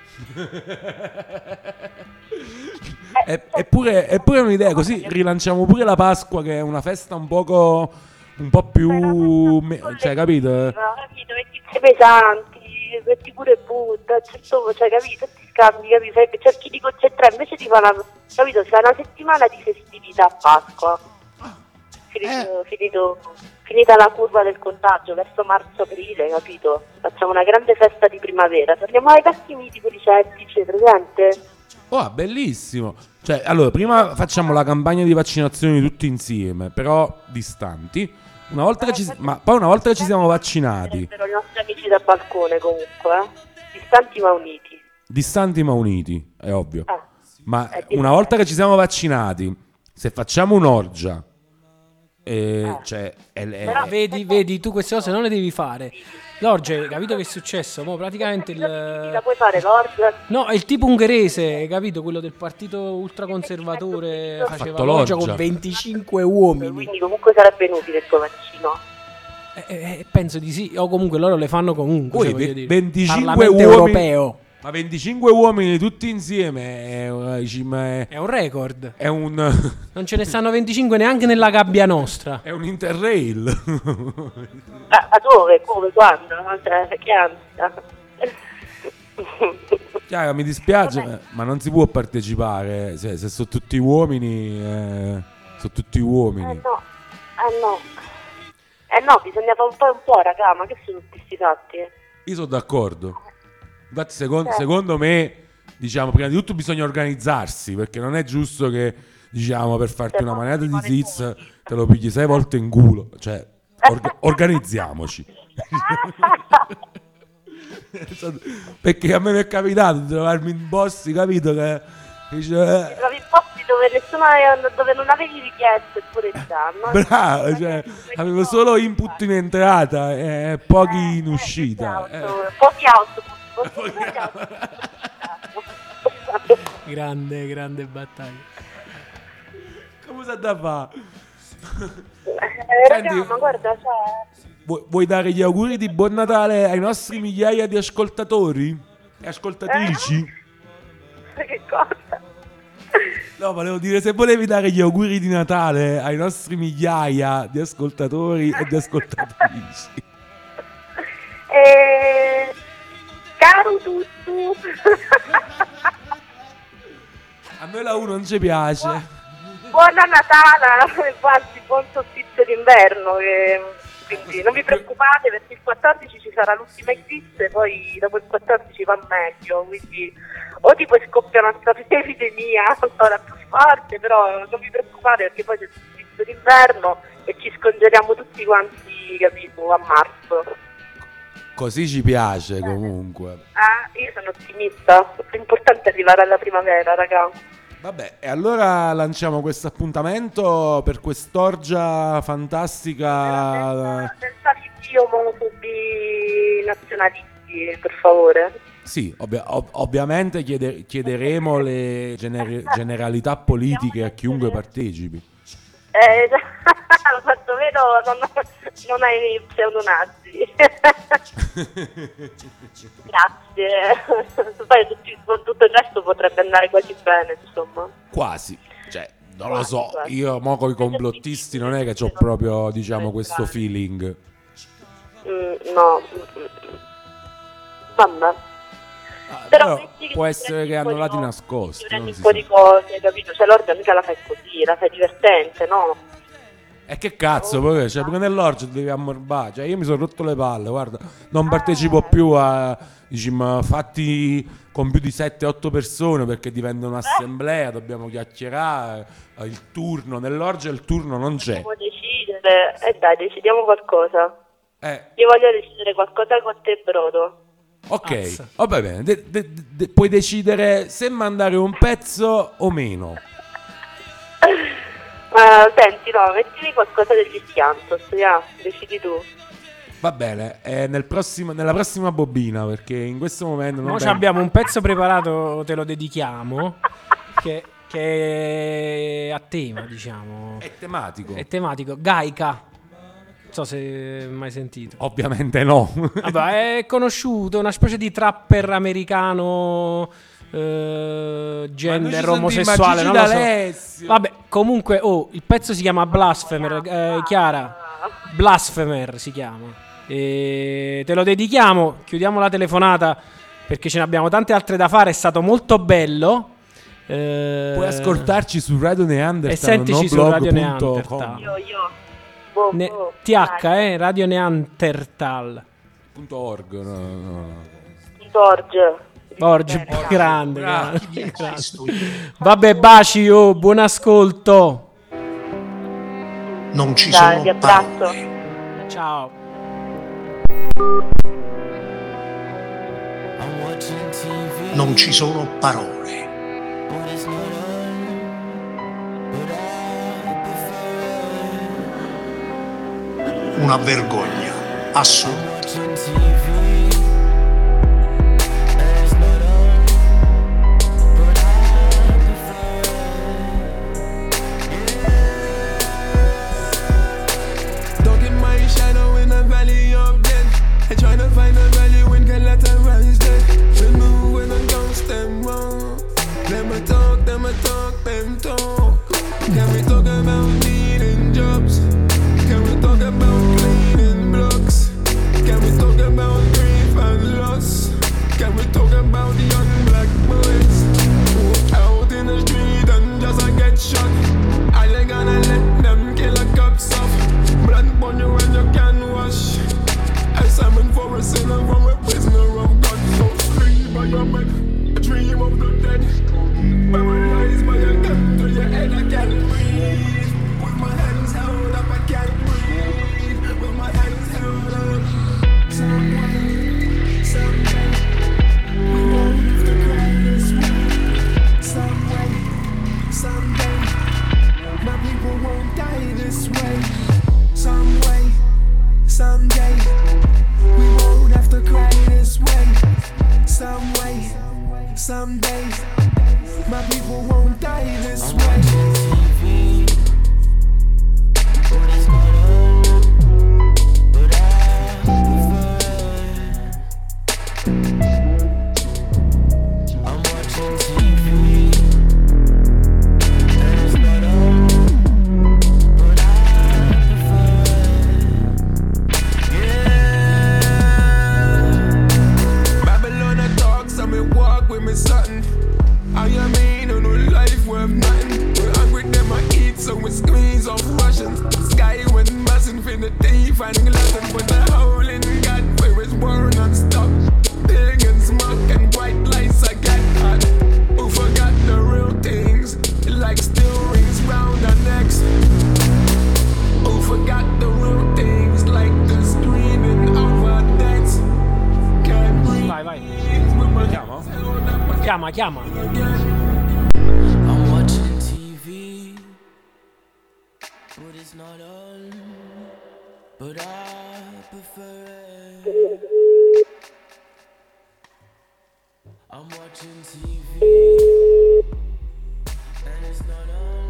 eh. è, è, pure, è pure un'idea, così rilanciamo pure la Pasqua, che è una festa un poco un po' più me, cioè capito? Capito, metti pesanti, metti pure punta, certo, cioè capito? Ti scambi, capito? Cerchi di concentrare, invece ti fa una, capito? Si fa una settimana di festività a Pasqua. Finito, eh. finito finita la curva del contagio, verso marzo-aprile, capito? Facciamo una grande festa di primavera, torniamo ai vecchi miti policettici, presente? Oh, bellissimo. Cioè, allora, prima facciamo la campagna di vaccinazioni tutti insieme, però distanti. Una volta che ci, ma poi una volta che ci siamo vaccinati, Però i nostri amici da balcone comunque, eh? Distanti ma uniti. distanti ma uniti, è ovvio. Ah, Ma è una volta che ci siamo vaccinati, se facciamo un'orgia, eh, cioè, è, è- Però vedi, vedi, tu queste cose non le devi fare. L'orge, capito che è successo? Mo praticamente il... La puoi fare l'orgia? No, è il tipo ungherese, capito? Quello del partito ultraconservatore faceva fatto l'orgia l'orgia. con venticinque uomini. Quindi comunque sarebbe inutile il tuo vaccino. Eh, eh, penso di sì, o comunque loro le fanno comunque. Poi cioè, voglio ve- dire. venticinque Parlamento uomini, europeo. ma venticinque uomini tutti insieme è, eh, dici, ma è, È un record. è un Non ce ne stanno venticinque neanche nella gabbia nostra. è un interrail. Ma, ma dove? Come? Quando? Cioè, che ansia. Chiara, mi dispiace, eh, ma non si può partecipare se, se sono tutti uomini. eh, sono tutti uomini. Eh no, eh no. Eh no, bisogna fare un po' e un po', raga, ma che sono tutti sti fatti? Io sono d'accordo. Infatti, secon- Certo. secondo me, diciamo, prima di tutto bisogna organizzarsi, perché non è giusto che, diciamo, per farti una manetta di zizz te lo pigli sei volte in culo. Cioè, orga- organizziamoci. Perché a me mi è capitato di trovarmi in bossi, capito? Che dice, eh, Ti trovi in posti dove nessuno dove non avevi richiesto eppure ti danno. bravo, cioè, avevo solo input in entrata e pochi in uscita. eh. Pochi autobus, pochi autobus. Grande, grande battaglia. Come sa da fa? Eh, raga, Senti- ma guarda, cioè... Vu- Vuoi dare gli auguri di buon Natale ai nostri migliaia di ascoltatori e ascoltatrici? Che cosa? No, volevo dire, se volevi dare gli auguri di Natale ai nostri migliaia di ascoltatori e di ascoltatrici. Eh, caro tutto. A noi la U non ci piace. Buona Natale, anzi buon solstizio d'inverno. Che... Quindi non vi preoccupate perché il quattordici ci sarà l'ultima eclisse, poi dopo il quattordici va meglio, quindi o tipo scoppia un'altra epidemia ancora più forte, però non vi preoccupate perché poi c'è il solstizio d'inverno e ci scongeliamo tutti quanti, capito, a marzo. Così ci piace comunque. Ah, io sono ottimista, l'importante è arrivare alla primavera, raga. Vabbè, e allora lanciamo questo appuntamento per quest'orgia fantastica. Senza figli omofobi nazionalisti, per favore. Sì, ovvia- ov- ovviamente chiede- chiederemo le gener- generalità politiche a chiunque partecipi. Eh, l'ho fatto vero, non, non hai pseudonazi. Grazie. Poi tutti- tutto il resto potrebbe andare quasi bene, insomma. Quasi, cioè, non lo Quasi, so, quasi. io mo con i complottisti non è che ho proprio, diciamo, questo feeling. Mm, no. Mm, mm. Vabbè. Però metti che può ti essere prendi che un po' hanno di lati cose, nascosti, ti prendi non un si po' sa. di cose, capito? Cioè l'orgia mica la fai così, la fai divertente, no? E che cazzo, poi, cioè, pure nell'orgia devi ammorbare. Cioè, io mi sono rotto le palle, guarda, non partecipo più a, diciamo, fatti con più di sette otto persone perché diventa un'assemblea, dobbiamo chiacchierare, eh, il turno, nell'orgia il turno non c'è. Dobbiamo decidere. E eh dai, decidiamo qualcosa. Eh, Io voglio decidere qualcosa con te, Brodo. ok, oh, va bene, de- de- de- puoi decidere se mandare un pezzo o meno. Uh, senti, no, mettimi qualcosa degli Schiantos, yeah, decidi tu. Va bene, eh, nel prossimo, nella prossima bobina, perché in questo momento non Noi vengo- abbiamo un pezzo preparato, te lo dedichiamo, che, che è a tema, diciamo. È tematico. È tematico. Gaika. Non so se hai mai sentito. Ovviamente no. Vabbè, è conosciuto, una specie di trapper americano, eh, gender omosessuale, non lo so. Vabbè, comunque, oh, il pezzo si chiama Blasphemer, eh, Chiara. Blasphemer si chiama. E te lo dedichiamo, chiudiamo la telefonata perché ce ne abbiamo tante altre da fare, è stato molto bello. Eh, Puoi ascoltarci su Radio Neanderthal e sentici su no blog Radio punto com. Neanderthal. Io, io. boh, Ne- boh, T H, eh, Radio Neanderthal. Punto .org, no, no. Torge. Orge, grande, Bravo. grande, grande. Vabbè, baci, oh, buon ascolto. Non ci Dai, sono vi abbraccio. parole. Ciao. Non ci sono parole. Una vergogna assoluta. Dug in my shadow in the valley of death. I try to find a value in collateral's death. The move when I'm ghost them wrong. Them a talk, them a talk, them talk. Can we talk about needing jobs? Can we talk about cleaning blocks? Can we talk about grief and loss? Can we talk about young black boys who out in the street and just a get shot? I ain't gonna let them kill a cops off. Blood on you when you can wash. I summon for a sinner from a prisoner of God. So free by your bed, a dream of the dead. Paralyzed by a gun to your head, I can't breathe. With my hands held up, I can't breathe. With my hands held up. Someday, someday, we won't have to cry this way. Some way, someday, my people won't die this way. Some way, someday, we won't have to cry this way. Some way, someday, my people won't die this way. Babylon a talk, so me walk with me something. I am in no life worth nothing. We're hungry, them I eat, so we squeeze off Russians. Sky went mass infinity, finding lessons. But the hole in God, where it's war non-stop. Big and smoke and white lights, I got hot. Who forgot the real things? Like still rings round our necks. Who forgot the real things? Like the screaming of our deaths. Can't breathe. Vai, vai. Chiama, chiama. I'm watching T V, but it's not on. But I prefer it. I'm watching T V, and it's not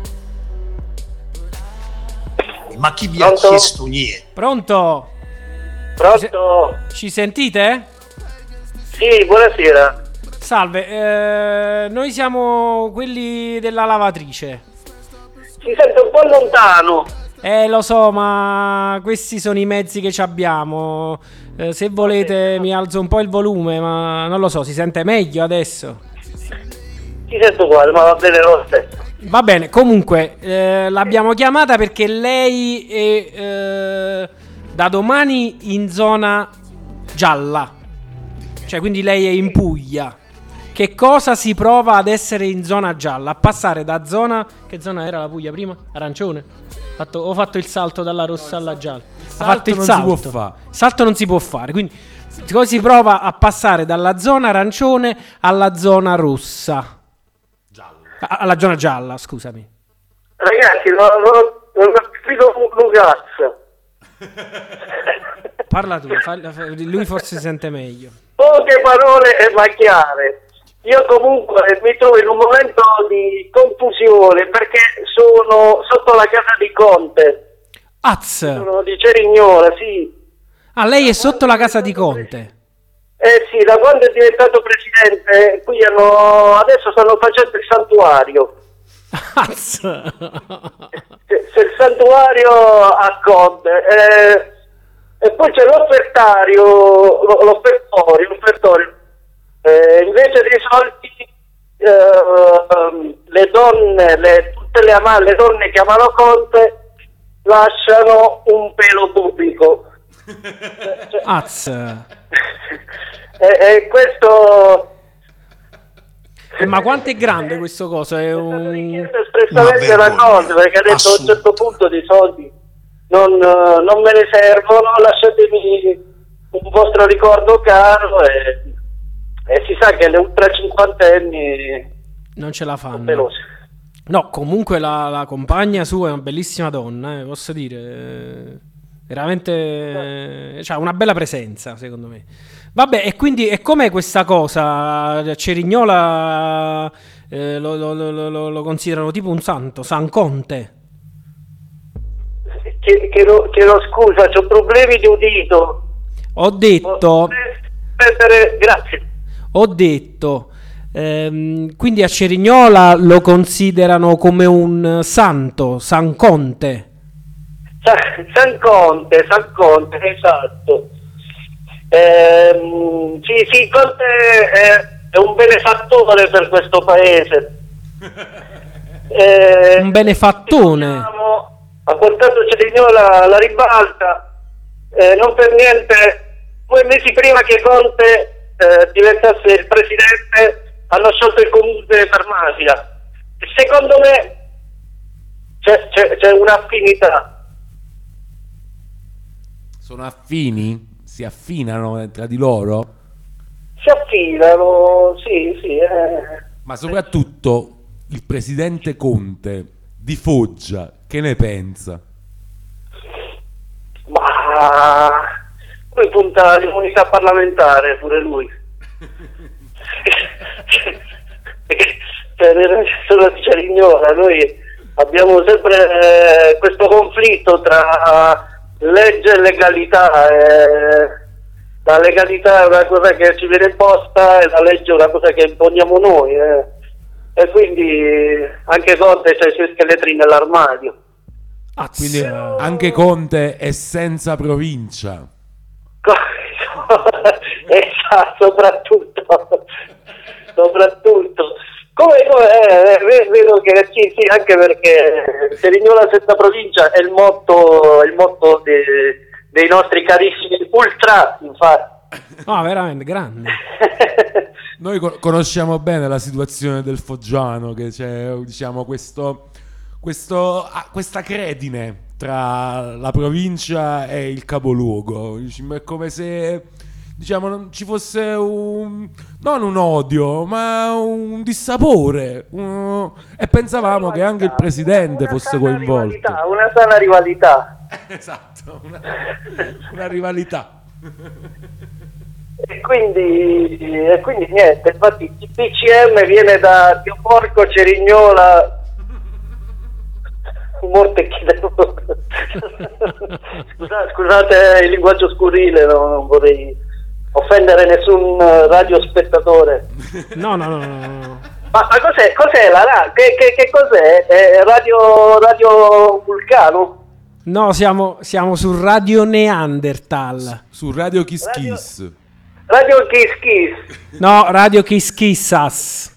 on. Ma chi vi ha chiesto niente? Pronto? Pronto? Ci sentite? Sì, buonasera. Salve, eh, noi siamo quelli della lavatrice. Si sente un po' lontano. Eh, lo so, ma questi sono i mezzi che ci abbiamo. Eh, se volete mi alzo un po' il volume, ma non lo so, si sente meglio adesso? Si sente uguale, ma va bene lo stesso. Va bene, comunque eh, l'abbiamo chiamata perché lei è eh, da domani in zona gialla. Cioè, quindi lei è in Puglia. Che cosa si prova ad essere in zona gialla? A passare da zona... Che zona era la Puglia prima? Arancione? Fatto, ho fatto il salto dalla rossa alla gialla. Ha fatto il non salto. si può fare. Il salto non si può fare. Quindi cosa si prova a passare dalla zona arancione alla zona rossa? Gialla. Alla zona gialla, scusami. Ragazzi, non, non, non capito un cazzo. Parla tu, fa- fa- lui forse si sente meglio. Poche parole e ma chiare. Io comunque mi trovo in un momento di confusione perché sono sotto la casa di Conte. Az! Sono di Cerignola, sì. Ah, lei è sotto la casa di Conte. Eh sì, da quando è diventato presidente, qui hanno, adesso stanno facendo il santuario. Az! C'è, c'è il santuario a Conte. Eh, e poi c'è l'offertario, lo- l'offertorio, l'offertorio. Eh, invece dei soldi, eh, le donne, le, tutte le, ama- le donne chiamano Conte lasciano un pelo pubblico. Az. E, e questo Eh, ma quanto è grande questo coso? È un... espressamente una cosa, perché ha detto a un certo punto di soldi non, eh, non me ne servono, lasciatemi un vostro ricordo caro, e, e si sa che le ultra cinquantenni non ce la fanno. pelose. No, comunque la, la compagna sua è una bellissima donna, eh, posso dire. eh, Veramente, eh, c'ha una bella presenza, secondo me. Vabbè, e quindi e com'è questa cosa? Cerignola eh, lo, lo- lo- lo- lo considerano tipo un santo, San Conte. Chiedo, chiedo- chiedo scusa, ho problemi di udito. Ho detto, Aspetta, grazie. ho detto, ehm, quindi a Cerignola lo considerano come un santo, San Conte. Sa- San Conte, San Conte, esatto. Ehm, sì, sì, Conte è, è un benefattore per questo paese. Eh, Un benefattone. ha portato Cerignola alla ribalta, eh, non per niente, due mesi prima che Conte eh, diventasse il presidente hanno sciolto il comune per mafia. E secondo me c'è, c'è, c'è un'affinità. Sono affini? Si affinano tra di loro? Si affilano, sì, sì. Eh. Ma soprattutto il presidente Conte di Foggia, che ne pensa? Ma lui punta all'immunità parlamentare, pure lui. Per solo di Cerignola, noi abbiamo sempre eh, questo conflitto tra legge e legalità. eh, La legalità è una cosa che ci viene imposta e la legge è una cosa che imponiamo noi. eh. E quindi anche Conte c'ha i suoi scheletri nell'armadio. Quindi anche Conte è senza provincia. Esatto, soprattutto. soprattutto. Come, come eh, eh, vedo che sì, sì, anche perché Cerignola senza provincia è il motto, il motto de- dei nostri carissimi ultra, infatti. No, veramente grande. Noi co- conosciamo bene la situazione del foggiano, che c'è, diciamo, questo, questo, ah, questa credine tra la provincia e il capoluogo. Diciamo, è come se, diciamo, non ci fosse un, non un odio, ma un dissapore. un- e pensavamo che anche il presidente fosse coinvolto. Rivalità, una sana rivalità. Esatto, una, una rivalità. E quindi, e quindi niente, infatti il P C M viene da Dio Porco, Cerignola, morte chi devo... Scusa- scusate il linguaggio scurile, no, non vorrei offendere nessun eh, radiospettatore. No, no, no, no, no. Ma, ma cos'è, cos'è la ra- che, che, che cos'è? È radio, radio Vulcano? No, siamo, siamo su Radio Neanderthal. Su Radio Kiss Kiss. Radio Kiss Kiss. No, Radio Kiss Kissas.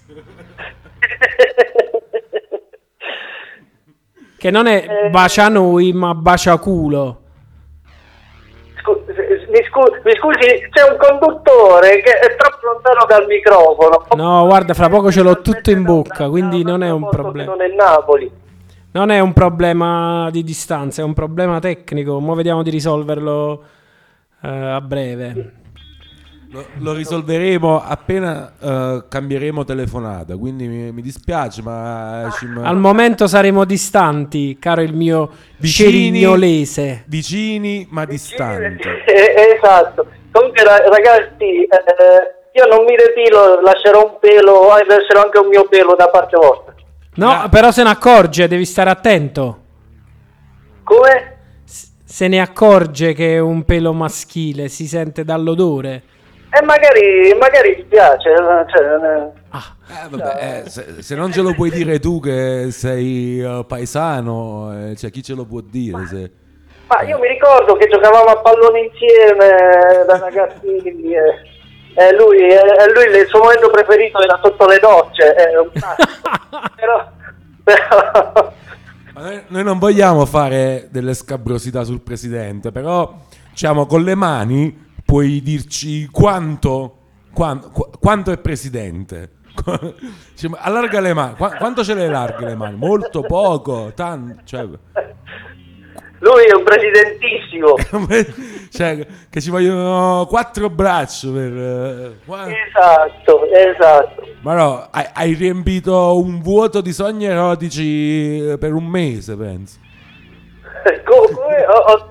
Che non è bacia noi, ma bacia culo. Scu- mi, scu- mi scusi, c'è un conduttore che è troppo lontano dal microfono. No, guarda, fra poco ce l'ho tutto in bocca, quindi non è un problema. Non è Napoli. Non è un problema di distanza, è un problema tecnico. Mo' vediamo di risolverlo eh, a breve. Lo, lo risolveremo appena eh, cambieremo telefonata, quindi mi, mi dispiace, ma ci- Al momento saremo distanti, caro il mio Vicini. cerignolese. vicini ma distanti. Eh, esatto. Comunque ra- ragazzi, eh, io non mi depilo, lascerò un pelo, eh, lascerò anche un mio pelo da parte vostra. No, però se ne accorge, devi stare attento. Come? S- se ne accorge che è un pelo maschile, si sente dall'odore. E magari, magari ti piace. eh, Cioè, eh, Eh, vabbè, eh, se, se non ce lo puoi dire tu che sei eh, paesano, eh, cioè chi ce lo può dire? Se... ma io mi ricordo che giocavamo a pallone insieme da ragazzini. E, e lui, e, e lui il suo momento preferito era sotto le docce. È un classico. però, però, Ma noi, noi non vogliamo fare delle scabrosità sul presidente, però diciamo con le mani puoi dirci quanto, quanto, quanto è presidente. Cioè, allarga le mani. Qu- quanto ce le larghe le mani? Molto, poco, tanto, cioè... Lui è un presidentissimo. Cioè, che ci vogliono quattro braccia per... eh, qua- Esatto, esatto. Ma no, hai, hai riempito un vuoto di sogni erotici per un mese, penso. Come? Oh, oh.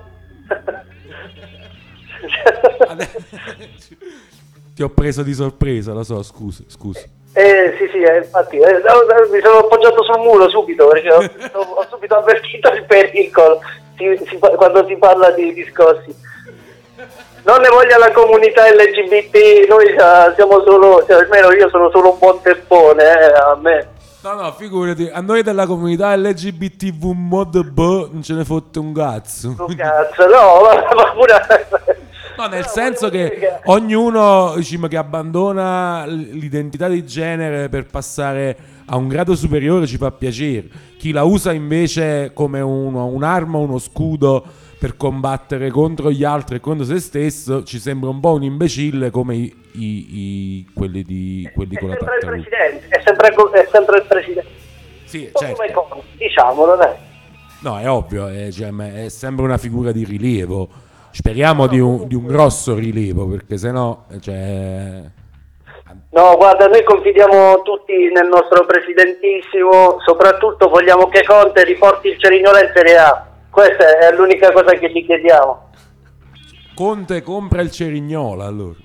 Ti ho preso di sorpresa, lo so, scusa, scusa. Eh sì sì, eh, infatti eh, mi sono appoggiato sul muro subito perché ho, ho subito avvertito il pericolo si, si, quando si parla di discorsi. Non ne voglia la comunità L G B T, noi uh, siamo solo, cioè, almeno io sono solo un buon teppone, eh, a me. No, no, figurati, a noi della comunità L G B T V mod B non ce ne fotte un cazzo. Un cazzo, no, ma, ma pure... No, nel senso che ognuno diciamo, che abbandona l'identità di genere per passare a un grado superiore ci fa piacere. Chi la usa invece come uno, un'arma, uno scudo per combattere contro gli altri e contro se stesso ci sembra un po' un imbecille come i, i, i quelli, di, quelli con la tartaruga. È sempre, è sempre il presidente. Sì, certo. Come, diciamo, non è? No, è ovvio, è, cioè, è sempre una figura di rilievo. Speriamo di un, di un grosso rilievo, perché sennò, cioè... No, guarda, noi confidiamo tutti nel nostro presidentissimo, soprattutto vogliamo che Conte riporti il Cerignola in Serie A. Questa è l'unica cosa che gli chiediamo. Conte compra il Cerignola, allora.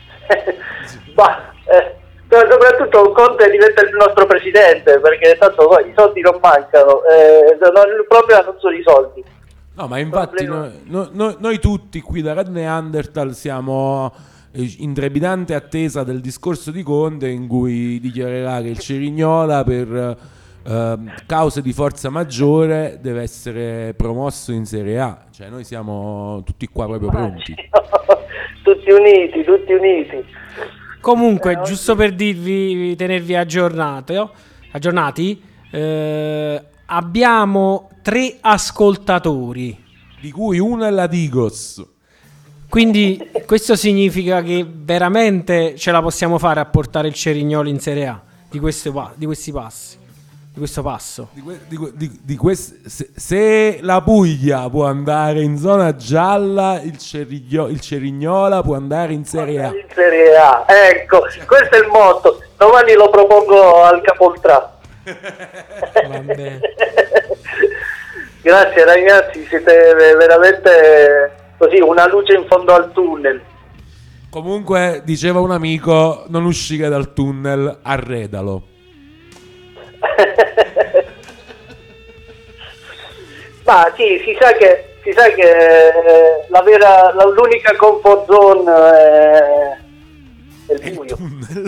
Ma, eh, soprattutto Conte diventa il nostro presidente, perché tanto poi i soldi non mancano, eh, il problema non sono i soldi. No, ma infatti noi, noi, noi tutti qui da Red Neanderthal siamo in trepidante attesa del discorso di Conte in cui dichiarerà che il Cerignola per eh, cause di forza maggiore deve essere promosso in Serie A. Cioè noi siamo tutti qua proprio pronti. Tutti uniti, tutti uniti. Comunque, eh, giusto per dirvi, tenervi aggiornato, aggiornati, eh, abbiamo tre ascoltatori, di cui uno è la Digos. Quindi questo significa che veramente ce la possiamo fare a portare il Cerignolo in Serie A di, queste, di questi passi, di questo passo. Di que, di, di, di quest, se, se la Puglia può andare in zona gialla, il, Cerigno, il Cerignola può andare in Serie A. In Serie A, ecco, questo è il motto. Domani lo propongo al Capoltrà. Vabbè. Grazie ragazzi, siete veramente così una luce in fondo al tunnel. Comunque diceva un amico, non uscire dal tunnel, arredalo. Ma sì, si sa che si sa che la vera la, l'unica comfort zone è, è il buio.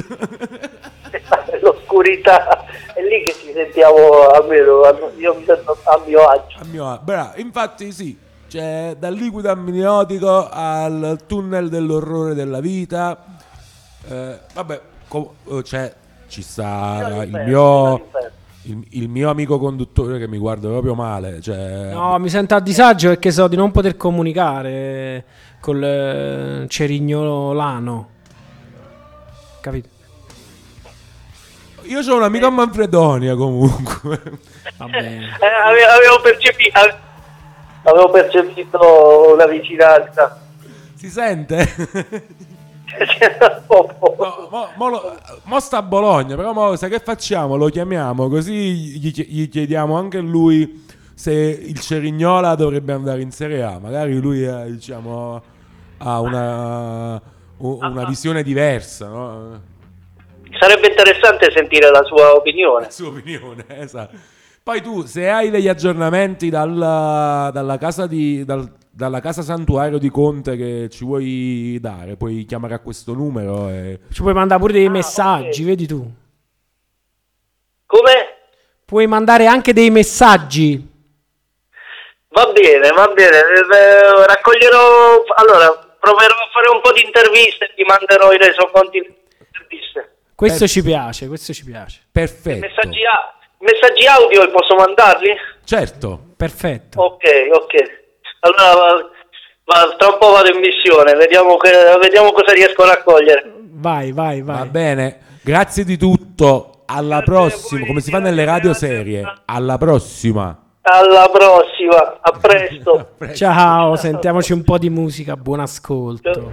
L'oscurità è lì che ci sentiamo, almeno io mi sento a mio agio. A mio agio. Bravo, infatti sì, c'è dal liquido amniotico al tunnel dell'orrore della vita. Eh, vabbè, com- cioè, ci sta il mio il, il mio amico conduttore che mi guarda proprio male. Cioè... No, mi sento a disagio perché so di non poter comunicare col eh, Cerignolano. Capito? Io ho un amico a Manfredonia comunque. Va bene. Eh, avevo, avevo, percepito, avevo percepito una vicinanza. Si sente? no, mo, mo, lo, mo sta a Bologna, però mo, sai che facciamo? Lo chiamiamo così gli, gli chiediamo anche a lui se il Cerignola dovrebbe andare in Serie A. Magari lui eh, diciamo, ha una, una visione diversa, no? Sarebbe interessante sentire la sua opinione. La sua opinione, esatto. Poi tu, se hai degli aggiornamenti dalla, dalla, casa di, dal, dalla casa santuario di Conte che ci vuoi dare, puoi chiamare a questo numero. E... Ci puoi mandare pure dei ah, messaggi, okay. Vedi tu. Come? Puoi mandare anche dei messaggi. Va bene, va bene. Eh, raccoglierò. Allora, proverò a fare un po' di interviste e ti manderò i resoconti di interviste. Questo per... ci piace, questo ci piace. Perfetto. Messaggi, a... messaggi audio posso mandarli? Certo. Perfetto. Ok, ok. Allora va- va- tra un po' vado in missione, vediamo, che, vediamo cosa riesco a raccogliere. Vai, vai, vai. Va bene, grazie di tutto. Alla prossima, come si fa nelle radio serie. Alla prossima. Alla prossima, a presto. Ciao, sentiamoci un po' di musica, buon ascolto.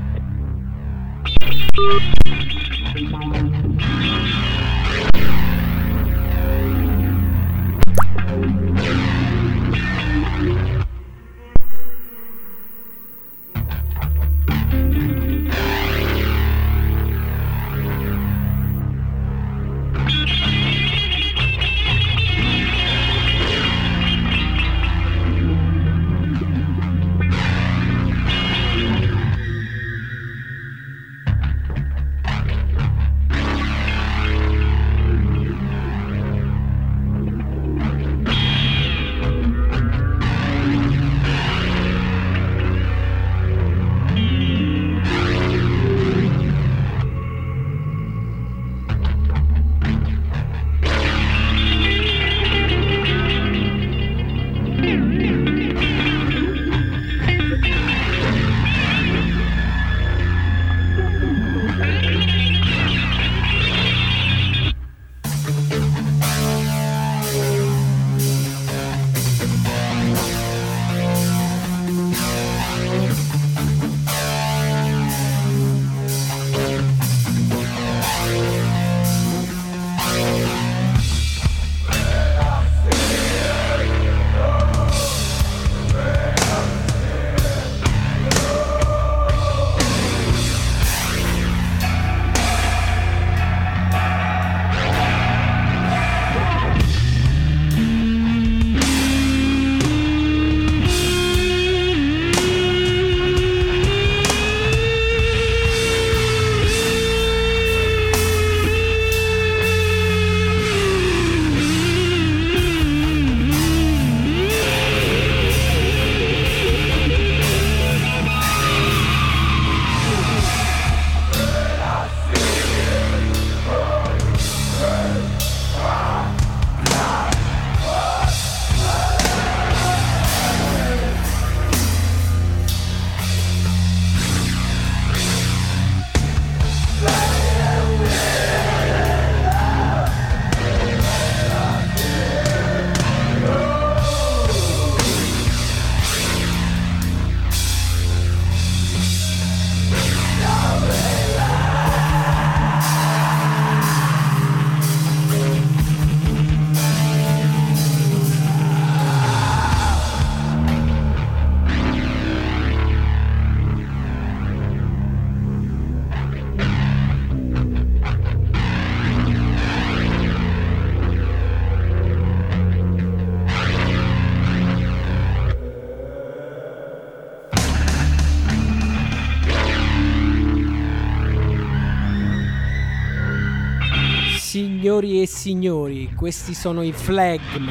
Signori e signori, questi sono i Phlegm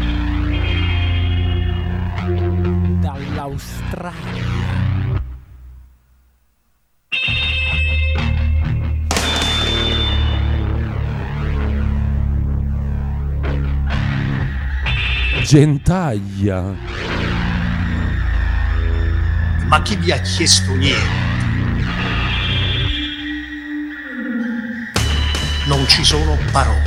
dall'Australia. Gentaglia. Ma chi vi ha chiesto niente? Non ci sono parole.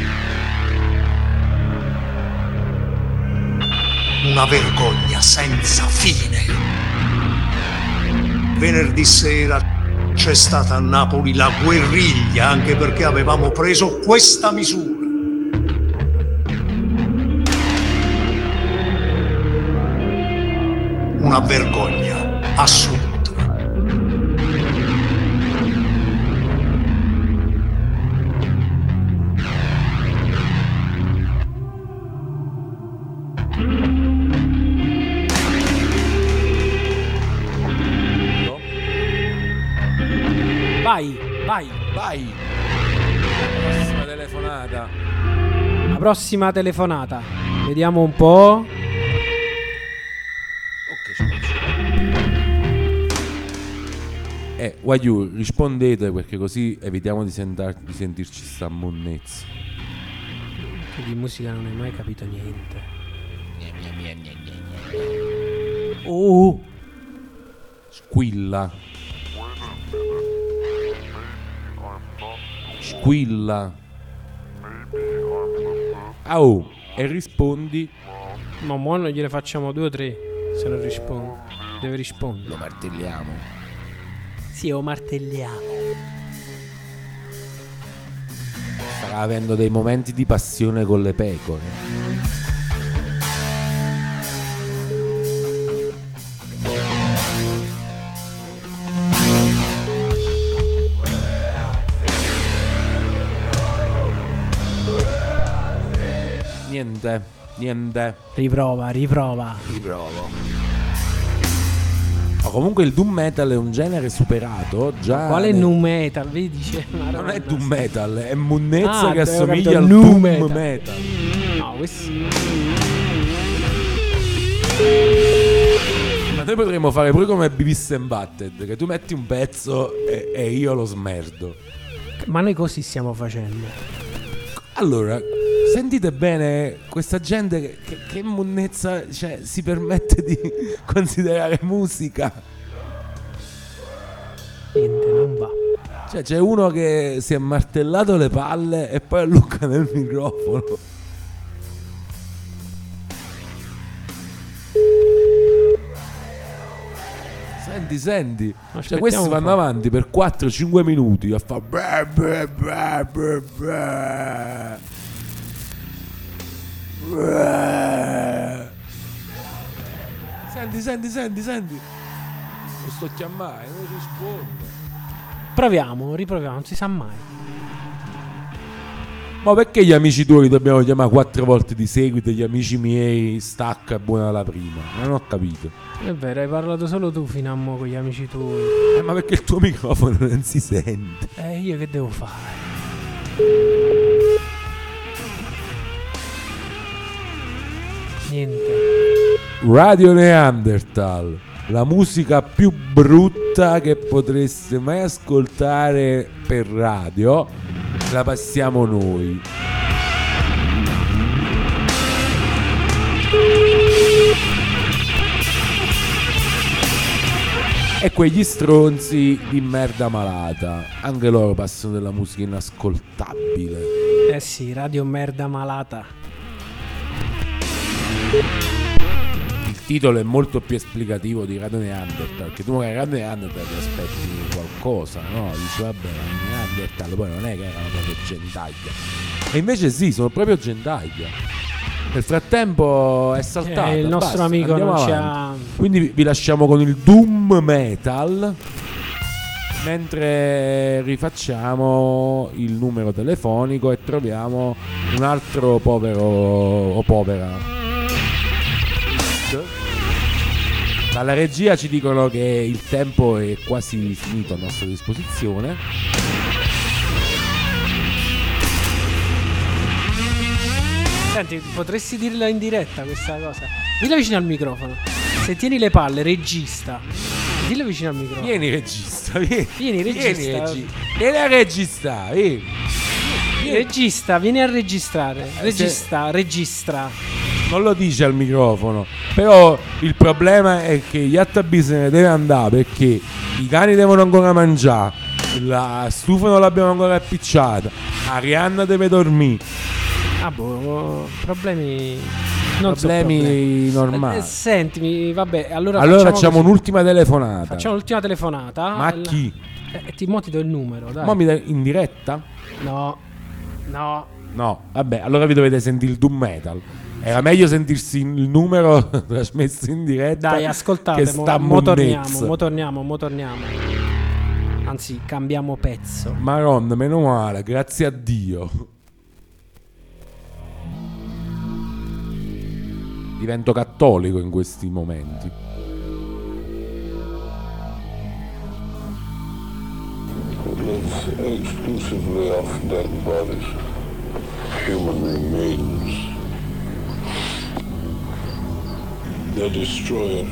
Una vergogna senza fine. Venerdì sera c'è stata a Napoli la guerriglia anche perché avevamo preso questa misura. Una vergogna assoluta. Vai, vai, vai. La prossima telefonata. La prossima telefonata. Vediamo un po'. Eh, Wagyu, rispondete perché così evitiamo di, sentar- di sentirci sta monnezza. Tu di musica non hai mai capito niente. Oh, Squilla. Squilla. Ah, oh, e rispondi. ma mo non gliene facciamo due o tre. Se non risponde, deve rispondere. Lo martelliamo. Sì, lo martelliamo. Starà avendo dei momenti di passione con le pecore. Niente, niente. Riprova, riprova. Riprovo. Ma comunque il doom metal è un genere superato già. Quale nel- nu metal? Vedi, dice, Non è doom metal, è munnezza Ah, che avevo assomiglia capito, al nu doom metal. metal. No, questo. Ma noi potremmo fare pure come Beavis and Butthead, che tu metti un pezzo e, e io lo smerdo. Ma noi così stiamo facendo. Allora, sentite bene, questa gente che, che, che munnezza, cioè, si permette di considerare musica. Niente, non va. Cioè, c'è uno che si è martellato le palle e poi allucca nel microfono. Senti, senti. Cioè, Aspettiamo questi un vanno po'. avanti per quattro cinque minuti a fare. Bra bra bra bra bra. Bra. Senti, senti, senti, senti. Non sto chiamando, non rispondo. Proviamo, riproviamo, non si sa mai. Ma perché gli amici tuoi dobbiamo chiamare quattro volte di seguito e gli amici miei stacca e buona la prima? Non ho capito. È vero, hai parlato solo tu fino a mo' con gli amici tuoi. Eh, ma perché il tuo microfono non si sente? Eh, io che devo fare? Niente. Radio Neanderthal, la musica più brutta che potreste mai ascoltare per radio, la passiamo noi. E quegli stronzi di merda malata, anche loro passano della musica inascoltabile. Eh sì, radio merda malata. Il titolo è molto più esplicativo di Radio Neanderthal, perché tu magari Radio Neanderthal ti aspetti qualcosa, no? Dici vabbè, Neanderthal poi non è che erano proprio gentaglia. E invece sì, sono proprio gentaglia. Nel frattempo è saltato. Eh, il nostro basta, amico andiamo non ci avanti. ha... Quindi vi- vi lasciamo con il doom metal, mentre rifacciamo il numero telefonico e troviamo un altro povero o povera. Dalla regia ci dicono che il tempo è quasi finito a nostra disposizione. Senti, potresti dirla in diretta questa cosa? Dilla vicino al microfono. Se tieni le palle, regista. Dilla vicino al microfono. Vieni regista, vieni. Vieni regista. Vieni, regi- vieni a registrare, vieni. Regista, vieni a registrare. Eh, Regista, registra. Non lo dice al microfono, però il problema è che Yatta se ne deve andare perché i cani devono ancora mangiare, la stufa non l'abbiamo ancora appicciata, Arianna deve dormire. Ah boh, problemi... Non so Problemi problemi. normali. Eh, sentimi, vabbè, allora, Allora facciamo, facciamo così. un'ultima telefonata. Facciamo l'ultima telefonata. Ma a La- chi? Eh, ti, mo ti do il numero, dai. Ma mi dai in diretta? No, no. No, vabbè, allora vi dovete sentire il doom metal. Era meglio sentirsi il numero trasmesso in diretta. Dai, ascoltate, che mo, sta mo torniamo, monnezza. mo torniamo, mo torniamo. Anzi, cambiamo pezzo. Maronna, meno male, grazie a Dio. Divento cattolico in questi momenti. Lives exclusively off dead bodies, human remains. The destroyer,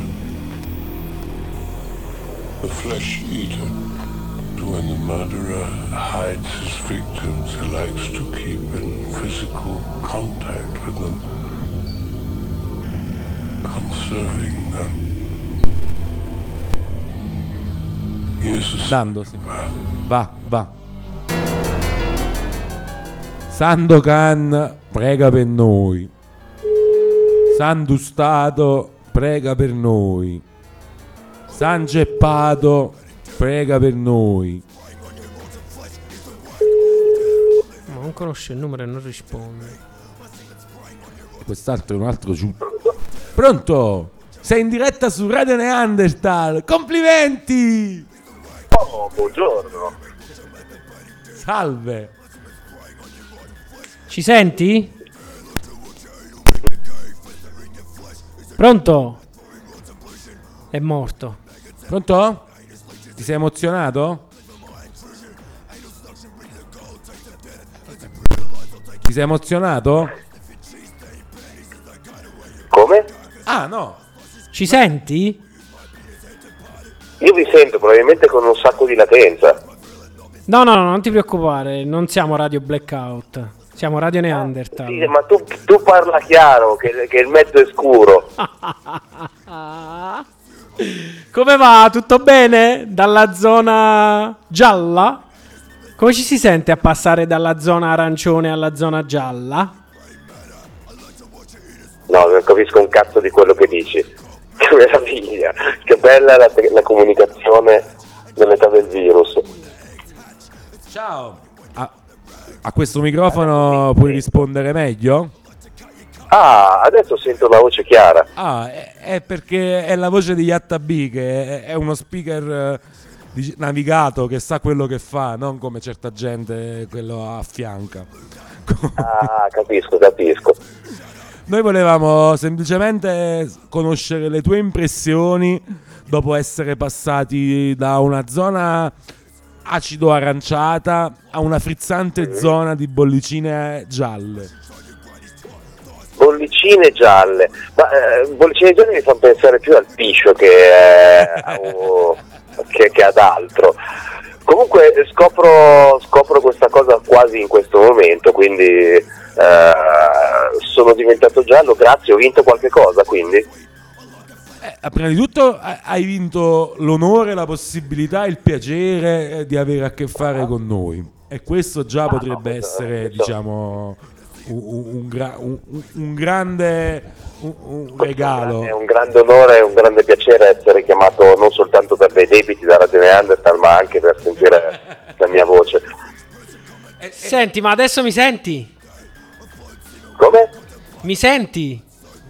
the flesh eater. When the murderer hides his victims, he likes to keep in physical contact with them. concerning them. Sando, sì. Va, va. Sandokan prega per noi. Sandu Stato prega per noi. San Geppato prega per noi. Non conosce il numero e non risponde. Quest'altro è un altro giù. Pronto? Sei in diretta su Radio Neanderthal. Complimenti! Oh, buongiorno. Salve. Ci senti? Pronto? È morto. Pronto? Ti sei emozionato? Ti sei emozionato? Come? Ah, no. Ci senti? Io vi sento probabilmente con un sacco di latenza. No, no, no, non ti preoccupare, non siamo Radio Blackout, siamo Radio Neanderthal. Sì, ma tu, tu parla chiaro, che, che il mezzo è scuro. Come va? Tutto bene? Dalla zona gialla? Come ci si sente a passare dalla zona arancione alla zona gialla? No, non capisco un cazzo di quello che dici. Che meraviglia, che bella la, la comunicazione nell'età del virus. Ciao. A, a questo microfono puoi rispondere meglio? Ah, adesso sento una voce chiara. Ah, è, è perché è la voce di Yatta B, che è, è uno speaker eh, di- navigato che sa quello che fa, non come certa gente quello affianca. Ah, capisco, capisco. Noi volevamo semplicemente conoscere le tue impressioni dopo essere passati da una zona acido aranciata a una frizzante zona di bollicine gialle. Bollicine gialle, ma eh, bollicine gialle mi fanno pensare più al piscio che, eh, a un- che, che ad altro. Comunque eh, scopro, scopro questa cosa quasi in questo momento, quindi eh, sono diventato giallo, grazie, ho vinto qualche cosa, quindi. Eh, prima di tutto eh, hai vinto l'onore, la possibilità, il piacere eh, di avere a che fare con noi, e questo già potrebbe essere, diciamo, un, un, un gra- un- un grande un, un regalo. È un grande onore e un grande piacere essere chiamato non soltanto per dei debiti da Radio Neanderthal, ma anche per sentire la mia voce. Senti, ma adesso mi senti? Come? Mi senti?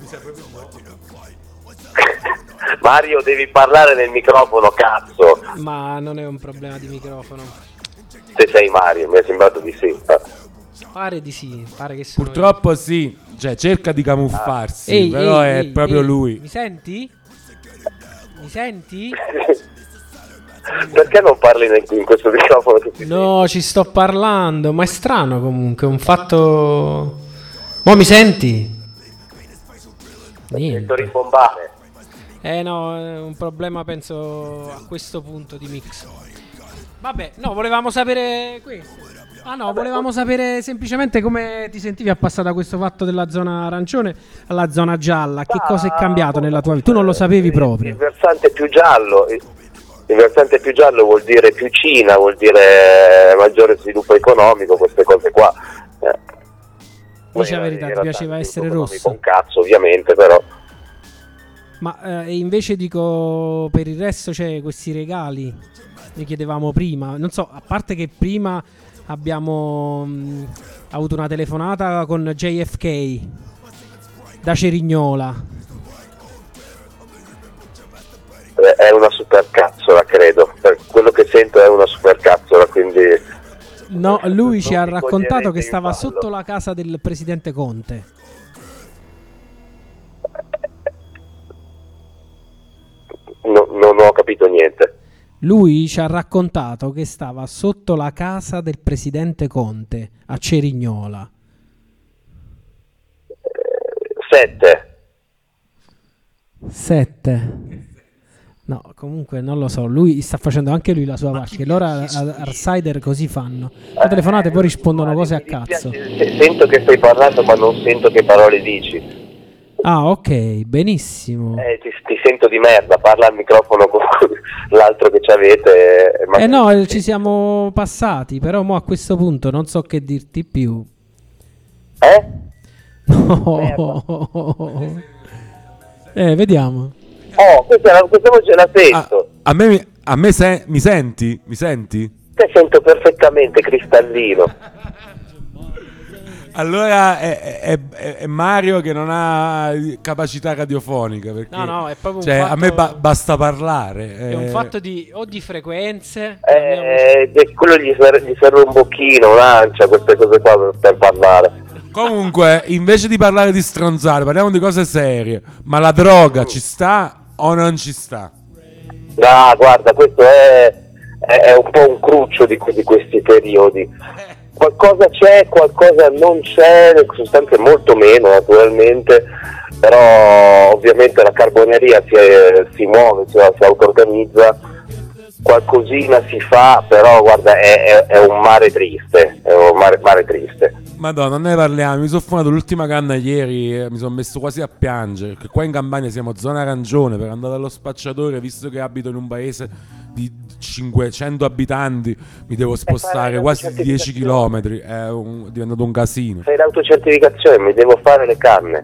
Mario, devi parlare nel microfono, cazzo. Ma non è un problema di microfono. Se sei Mario, mi è sembrato di sì. Pare di sì, pare che sono Purtroppo sì, cioè cerca di camuffarsi, Ehi, però ehi, è ehi, proprio ehi, lui. Mi senti? Mi senti? Perché non parli nel- in questo microfono? Che ti No, ci sto parlando, ma è strano comunque, un fatto... Mo' mi senti? sento Niente. rimbombare? Eh no, è un problema penso a questo punto di mix. Vabbè, no, volevamo sapere questo. Ah no, volevamo sapere semplicemente come ti sentivi a passare da questo fatto della zona arancione alla zona gialla. Che cosa è cambiato nella tua vita? Tu non lo sapevi proprio. Il versante più giallo, il il versante più giallo vuol dire più Cina, vuol dire maggiore sviluppo economico, queste cose qua. Eh. Dici la In verità, ti realtà piaceva il essere sviluppo rosso. economico un cazzo, ovviamente, però. Ma eh, invece dico, per il resto c'è questi regali. Ne chiedevamo prima. Non so, a parte che prima abbiamo mh, avuto una telefonata con J F K da Cerignola. Eh, È una supercazzola, credo. Per quello che sento è una supercazzola, quindi. No, lui ci ha mi raccontato coglierete che in stava fallo. sotto la casa del presidente Conte. No- non ho capito niente. Lui ci ha raccontato che stava sotto la casa del presidente Conte a Cerignola. Sette. Sette. No, comunque non lo so. Lui sta facendo anche lui la sua parte. Che loro a- a- Arsider così fanno. Le telefonate poi rispondono cose a cazzo. Se- Sento che stai parlando, ma non sento che parole dici. Ah, ok, benissimo. Eh, ti, ti sento di merda, parla al microfono con l'altro che ci avete. Eh magari- no, ci siamo passati, però mo a questo punto non so che dirti più. Eh? No. Eh, vediamo. Oh, questa, questa voce la sento. A me, mi- a me se- mi senti? Mi senti? Te sento perfettamente, cristallino. Allora è, è- è- è Mario che non ha capacità radiofonica. Perché, No, no, è proprio un cioè, fatto- a me ba- basta parlare. È un eh. fatto di o di frequenze. Eh, e quello gli serve, gli serve un bocchino, un'ancia, queste cose qua per, per parlare. Comunque, invece di parlare di stronzate, parliamo di cose serie. Ma la droga ci sta o non ci sta? Ah, guarda, questo è, è, è un po' un cruccio di, di questi periodi. Qualcosa c'è, qualcosa non c'è, le sostanze molto meno naturalmente, però ovviamente la carboneria si, si muove, si, si auto-organizza, qualcosina si fa, però guarda è, è, è un mare triste, è un mare, mare triste. Madonna, non ne parliamo. Mi sono fumato l'ultima canna ieri e mi sono messo quasi a piangere. Perché qua in Campania siamo zona arancione. Per andare allo spacciatore, visto che abito in un paese di cinquecento abitanti, mi devo spostare fare quasi l'autocertificazione. dieci chilometri. È, un- è diventato un casino. Fai l'autocertificazione, mi devo fare le canne.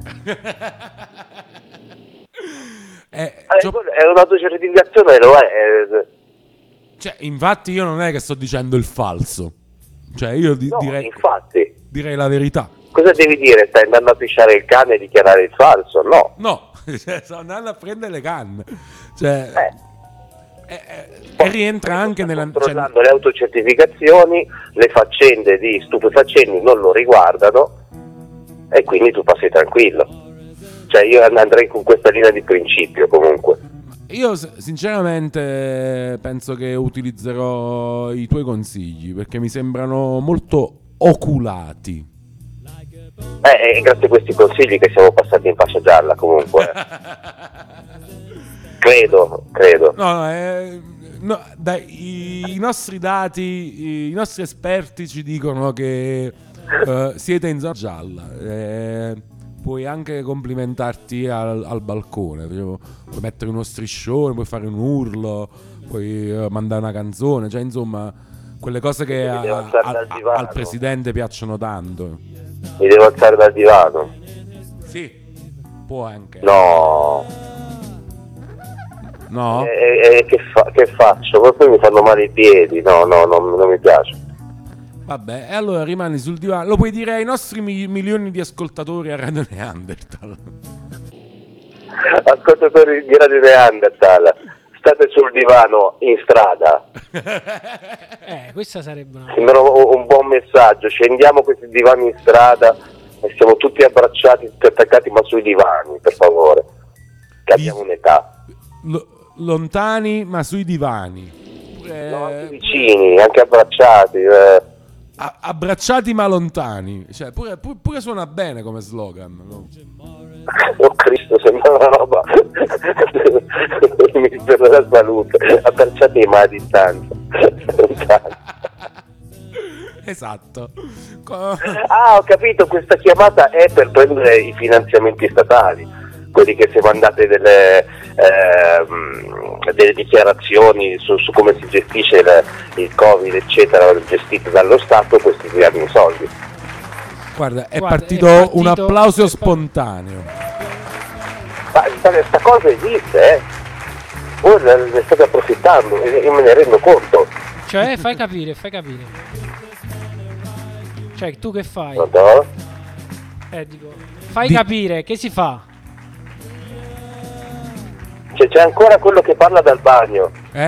Eh, è un'autocertificazione, lo è. è- Cioè, infatti, io non è che sto dicendo il falso. Cioè, io di- No, direi, infatti. direi la verità. Cosa devi dire? Stai andando a pisciare il cane e dichiarare il falso? No. No, cioè, sto andando a prendere le canne. Cioè, eh, eh, e rientra anche nella. Cioè, Controllando le autocertificazioni, le faccende di stupefacenti non lo riguardano e quindi tu passi tranquillo. Cioè io andrei con questa linea di principio comunque. io s- sinceramente penso che utilizzerò i tuoi consigli perché mi sembrano molto oculati. Eh, è grazie a questi consigli che siamo passati in fascia gialla comunque. credo, credo. No, no, eh, no, dai, i, i nostri dati, i, i nostri esperti ci dicono che eh, siete in zona gialla. Eh, puoi anche complimentarti al, al balcone. Puoi mettere uno striscione, puoi fare un urlo, puoi eh, mandare una canzone. Cioè, insomma, quelle cose che a- Mi devo alzare a- dal a- divano. al presidente piacciono tanto. Mi devo alzare dal divano. Sì, può anche. No. No? E, e che, fa- che faccio? Poi mi fanno male i piedi. No, no, no, non mi piace. Vabbè, e allora rimani sul divano. Lo puoi dire ai nostri mi- milioni di ascoltatori a Radio Neanderthal. Ascoltatori di Radio Neanderthal, state sul divano in strada. Eh, questa sarebbe una... Sembra un, un buon messaggio. Scendiamo questi divani in strada e siamo tutti abbracciati, tutti attaccati, ma sui divani, per favore. Che abbiamo un'età. Lo- lontani ma sui divani. Eh, No, anche vicini, anche abbracciati. eh. a- abbracciati ma lontani. Cioè, pure, pu- pure suona bene come slogan. No? Oh Cristo, sembra una roba. Il Ministero della Salute. Abbracciati ma a distanza. Lontani. Esatto. Ah, ho capito, questa chiamata è per prendere i finanziamenti statali, quelli che se mandate delle, ehm, delle dichiarazioni su, su come si gestisce il, il Covid, eccetera, gestite dallo Stato, questi vi danno i soldi. Guarda, è, Guarda, partito è partito- un applauso spontaneo. Ma questa cosa esiste, eh? Voi ne ne state approfittando, e io me ne rendo conto. Cioè, fai capire, fai capire. Cioè, tu che fai? Pronto? Eh, dico, fai Di- capire, che si fa? Cioè, c'è ancora quello che parla dal bagno. Eh.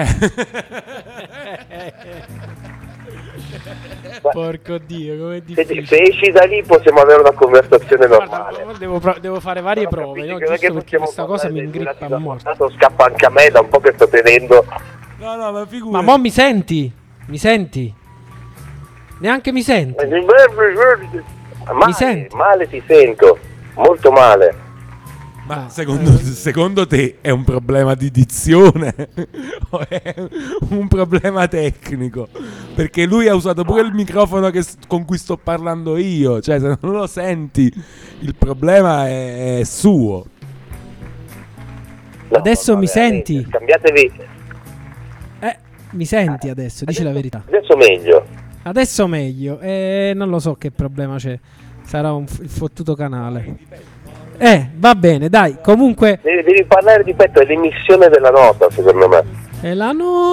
Porco Dio, com'è Se, difficile. se esci da lì possiamo avere una conversazione normale. Guarda, devo, pro- devo fare varie prove, no? Non è che Giusto perché possiamo questa cosa mi parlare ingrippa a morte. Tanto scappa anche a me da un po' che sto tenendo. No, no, ma figurati. Ma mo mi senti? Mi senti? Neanche mi senti? Male, Mi senti? male ti sento, molto male. Ma secondo, secondo te è un problema di dizione o è un problema tecnico? perché lui ha usato pure il microfono che, con cui sto parlando io. Cioè, se non lo senti, il problema è, è suo. No, Adesso no, mi veramente, senti? Cambiatevi. Eh, mi senti adesso? Dici la verità. Adesso meglio. Adesso meglio. Eh, non lo so che problema c'è. Sarà un f- il fottuto canale. Eh, va bene, dai. Comunque. Devi, devi parlare di petto, è l'emissione della nota, secondo me. È la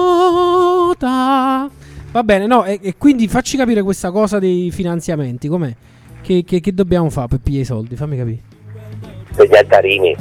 nota. Va bene, no. E, e quindi facci capire questa cosa dei finanziamenti. Com'è? Che, che, che dobbiamo fare per pigliare i soldi? Fammi capire. Per gli altarini.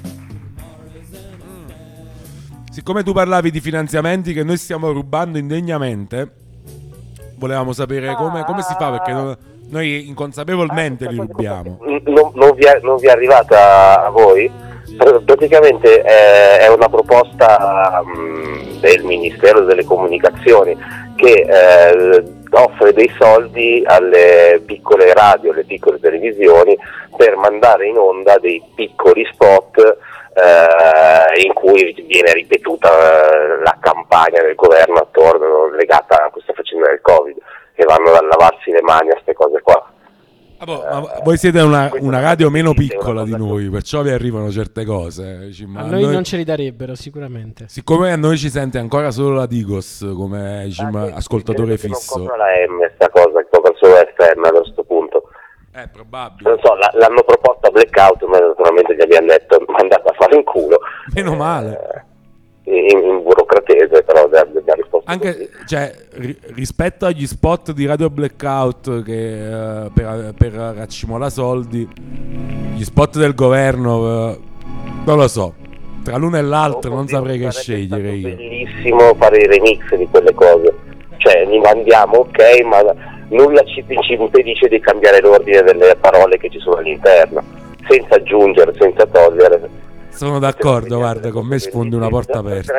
Siccome tu parlavi di finanziamenti che noi stiamo rubando indegnamente, volevamo sapere come, come si fa, perché non- noi inconsapevolmente li rubiamo. Non, non vi è, non vi è arrivata a voi? Pr- Praticamente è, è una proposta mh, del Ministero delle Comunicazioni che eh, offre dei soldi alle piccole radio, alle piccole televisioni per mandare in onda dei piccoli spot eh, in cui viene ripetuta eh, la campagna del governo attorno legata a questa faccenda del Covid, che vanno a lavarsi le mani a queste cose qua. Ah, boh, ma voi siete una, una radio meno piccola di noi, perciò vi arrivano certe cose. Dici, ma A noi non ce li darebbero sicuramente. siccome a noi ci sente ancora solo la Digos come dici, ma ascoltatore Credo che fisso. non copra la M sta cosa, che copra solo F M a questo punto. È probabile. Non so, la- l'hanno proposta Blackout, ma naturalmente gli abbiamo detto mandate a fare in culo. Meno male. In, in burocratese, però gli abbiamo risposto. Anche cioè, ri- rispetto agli spot di Radio Blackout che eh, per, per raccimola soldi, gli spot del governo eh, non lo so, tra l'uno e l'altro non saprei che scegliere io. Bellissimo fare i remix di quelle cose, cioè li mandiamo, ok, ma nulla ci, ci impedisce di cambiare l'ordine delle parole che ci sono all'interno, senza aggiungere, senza togliere. Sono d'accordo, guarda, con me sfondi una porta aperta.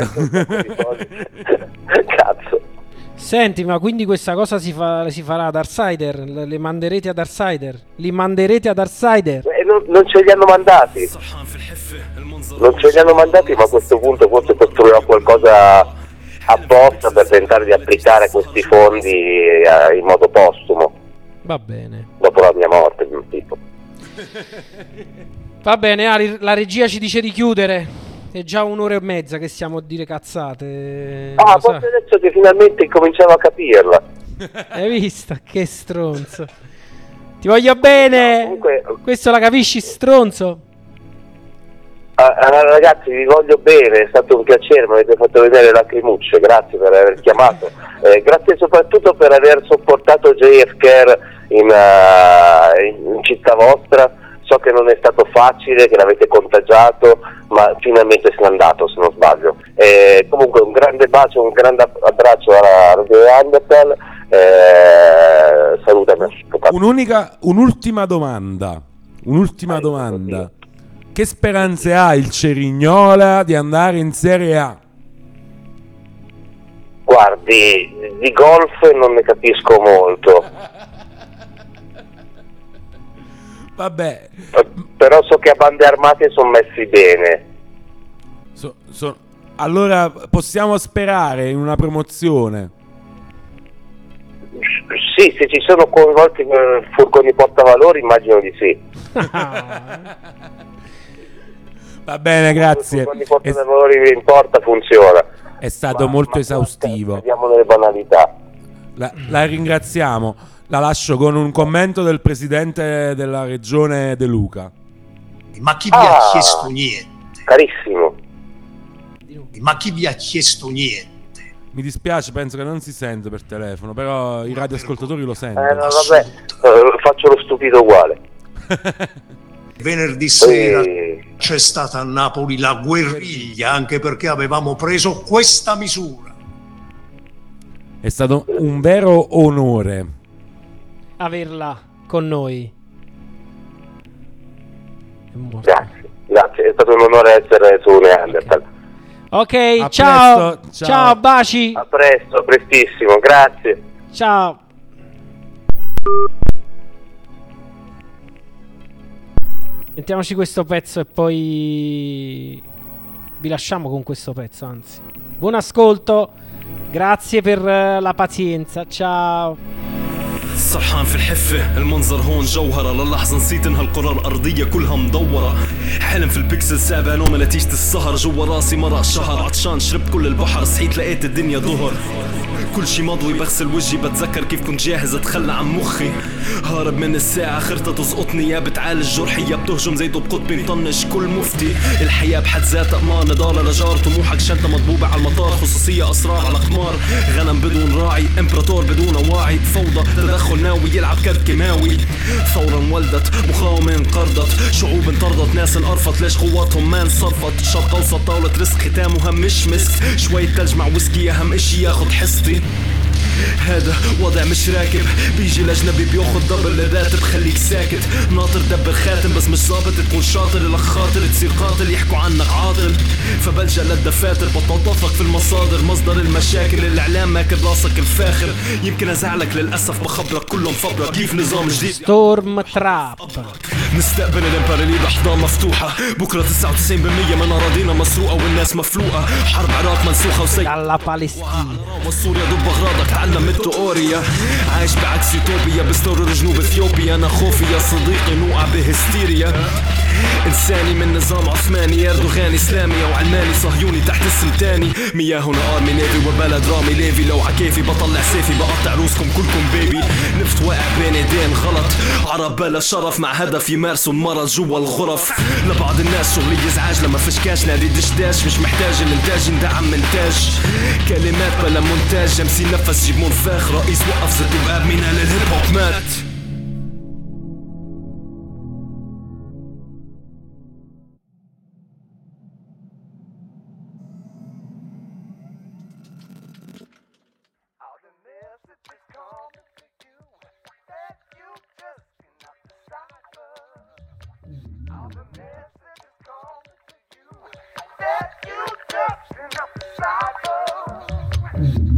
Cazzo. Senti, ma quindi questa cosa si, fa, si farà ad Darksider? Le le manderete ad Darksider? Li manderete ad Darksider? Eh, non, non ce li hanno mandati, non ce li hanno mandati, ma a questo punto forse costruirò qualcosa apposta per tentare di applicare questi fondi eh, in modo postumo, Va bene. dopo la mia morte, di un tipo. Va bene, Ali, la regia ci dice di chiudere. È già un'ora e mezza che stiamo a dire cazzate. Ah, Lo sai? forse adesso che finalmente cominciamo a capirla. Hai visto? Che stronzo. Ti voglio bene. No, comunque- Questo la capisci, stronzo? Ah, ah, ragazzi, vi voglio bene, è stato un piacere, mi avete fatto vedere lacrimucce, grazie per aver chiamato, eh, grazie soprattutto per aver sopportato J F K in, uh, in città vostra. So che non è stato facile, che l'avete contagiato, ma finalmente se n'è andato, se non sbaglio. Eh, comunque un grande bacio, un grande abbraccio a Radio Undertale, eh, salutami. Un'unica, un'ultima domanda. Un'ultima domanda. Che speranze ha il Cerignola di andare in Serie A? Guardi, di golf non ne capisco molto. Vabbè. Però so che a bande armate sono messi bene. So- so- allora possiamo sperare in una promozione. Sì, se ci sono coinvolti eh, furgoni portavalori immagino di sì. Va bene, grazie. Furgoni portavalori in porta funziona. È stato molto esaustivo. Vediamo nelle banalità. La, la ringraziamo. La lascio con un commento del presidente della regione De Luca. Ma chi vi ha chiesto niente? Carissimo. Ma chi vi ha chiesto niente? Mi dispiace, penso che non si sente per telefono, però i radioascoltatori lo sentono. Eh, no, vabbè, eh, faccio lo stupido uguale. Venerdì sera c'è stata a Napoli la guerriglia, anche perché avevamo preso questa misura. È stato un vero onore Averla con noi. Grazie, grazie, è stato un onore essere su Neanderthal. Ok, A ciao. presto, ciao. ciao. baci. A presto, a prestissimo, grazie. Ciao. Mettiamoci questo pezzo e poi vi lasciamo con questo pezzo, anzi. Buon ascolto Grazie per eh, la pazienza, ciao. سرحان في الحفة المنظر هون جوهرة للحظة نسيت انها القرى الأرضية كلها مدورة حلم في البكسل سابع نومة نتيجة السهر جوا راسي مرق شهر عطشان شربت كل البحر صحيت لقيت الدنيا ظهر كل شي مضوي بغسل وجهي بتذكر كيف كنت جاهز اتخلى عن مخي هارب من الساعة خرطة تزقطني يا بتعالج جرحي يا بتهجم زي دب قطبي مطنش كل مفتي الحياة بحد ذاتها امان نضالة لجار طموحك شنطة مطبوبة على المطار خصوصية اسرار على قمار غنم بدون راعي امبراطور بدون واعي فوضى تدخل ناوي يلعب كرت كيماوي ثورة انولدت مقاومة انقرضت شعوب انطردت ناس انقرفت ليش قواتهم ما انصرفت شرق اوسط طاولة رزق ختامها مش مسك شوية تلج مع ويسكي اهم اشي ياخد حصتي هذا وضع مش راكب بيجي الاجنبي بياخد دبل الراتب خليك ساكت ناطر دبر خاتم بس مش ظابط تكون شاطر لك خاطر تصير قاتل يحكوا عنك عاطل فبلجأ للدفاتر بطلطفك في المصادر مصدر المشاكل الاعلام ماكل راسك الفاخر يمكن ازعلك للاسف بخبرك كله مفبرك كيف نظام جديد ستورم تراب نستقبل الامبريالية باحضان مفتوحة بكرة تسعة وتسعين بالمية من اراضينا مسروقة والناس مفلوقة حرب عراق منسوخة وسي يلا بالستين والسوريا ضد بغدادك تعلم التئوريا عايش بعكس يوتوبيا بستورر جنوب اثيوبيا انا خوفي يا صديقي نوقع بهستيريا انساني من نظام عثماني اردوغاني اسلامي او علماني صهيوني تحت اسم تاني مياهنا ارمي نيفي وبلد رامي ليفي لو عكيفي بطلع سيفي بقطع روسكم كلكم بيبي نفط واقع بين ايدين غلط عرب بلا شرف مع هدف يمارسوا المرض جوا الغرف لبعض الناس شغلي ازعاج لما فيش كاش نادي دشداش مش محتاج الانتاج يندعم منتاج كلمات بلا مونتاج امسي نفس جيب منفاخ رئيس وقف زد باب مين قال الهيب هوب مات Mm-hmm.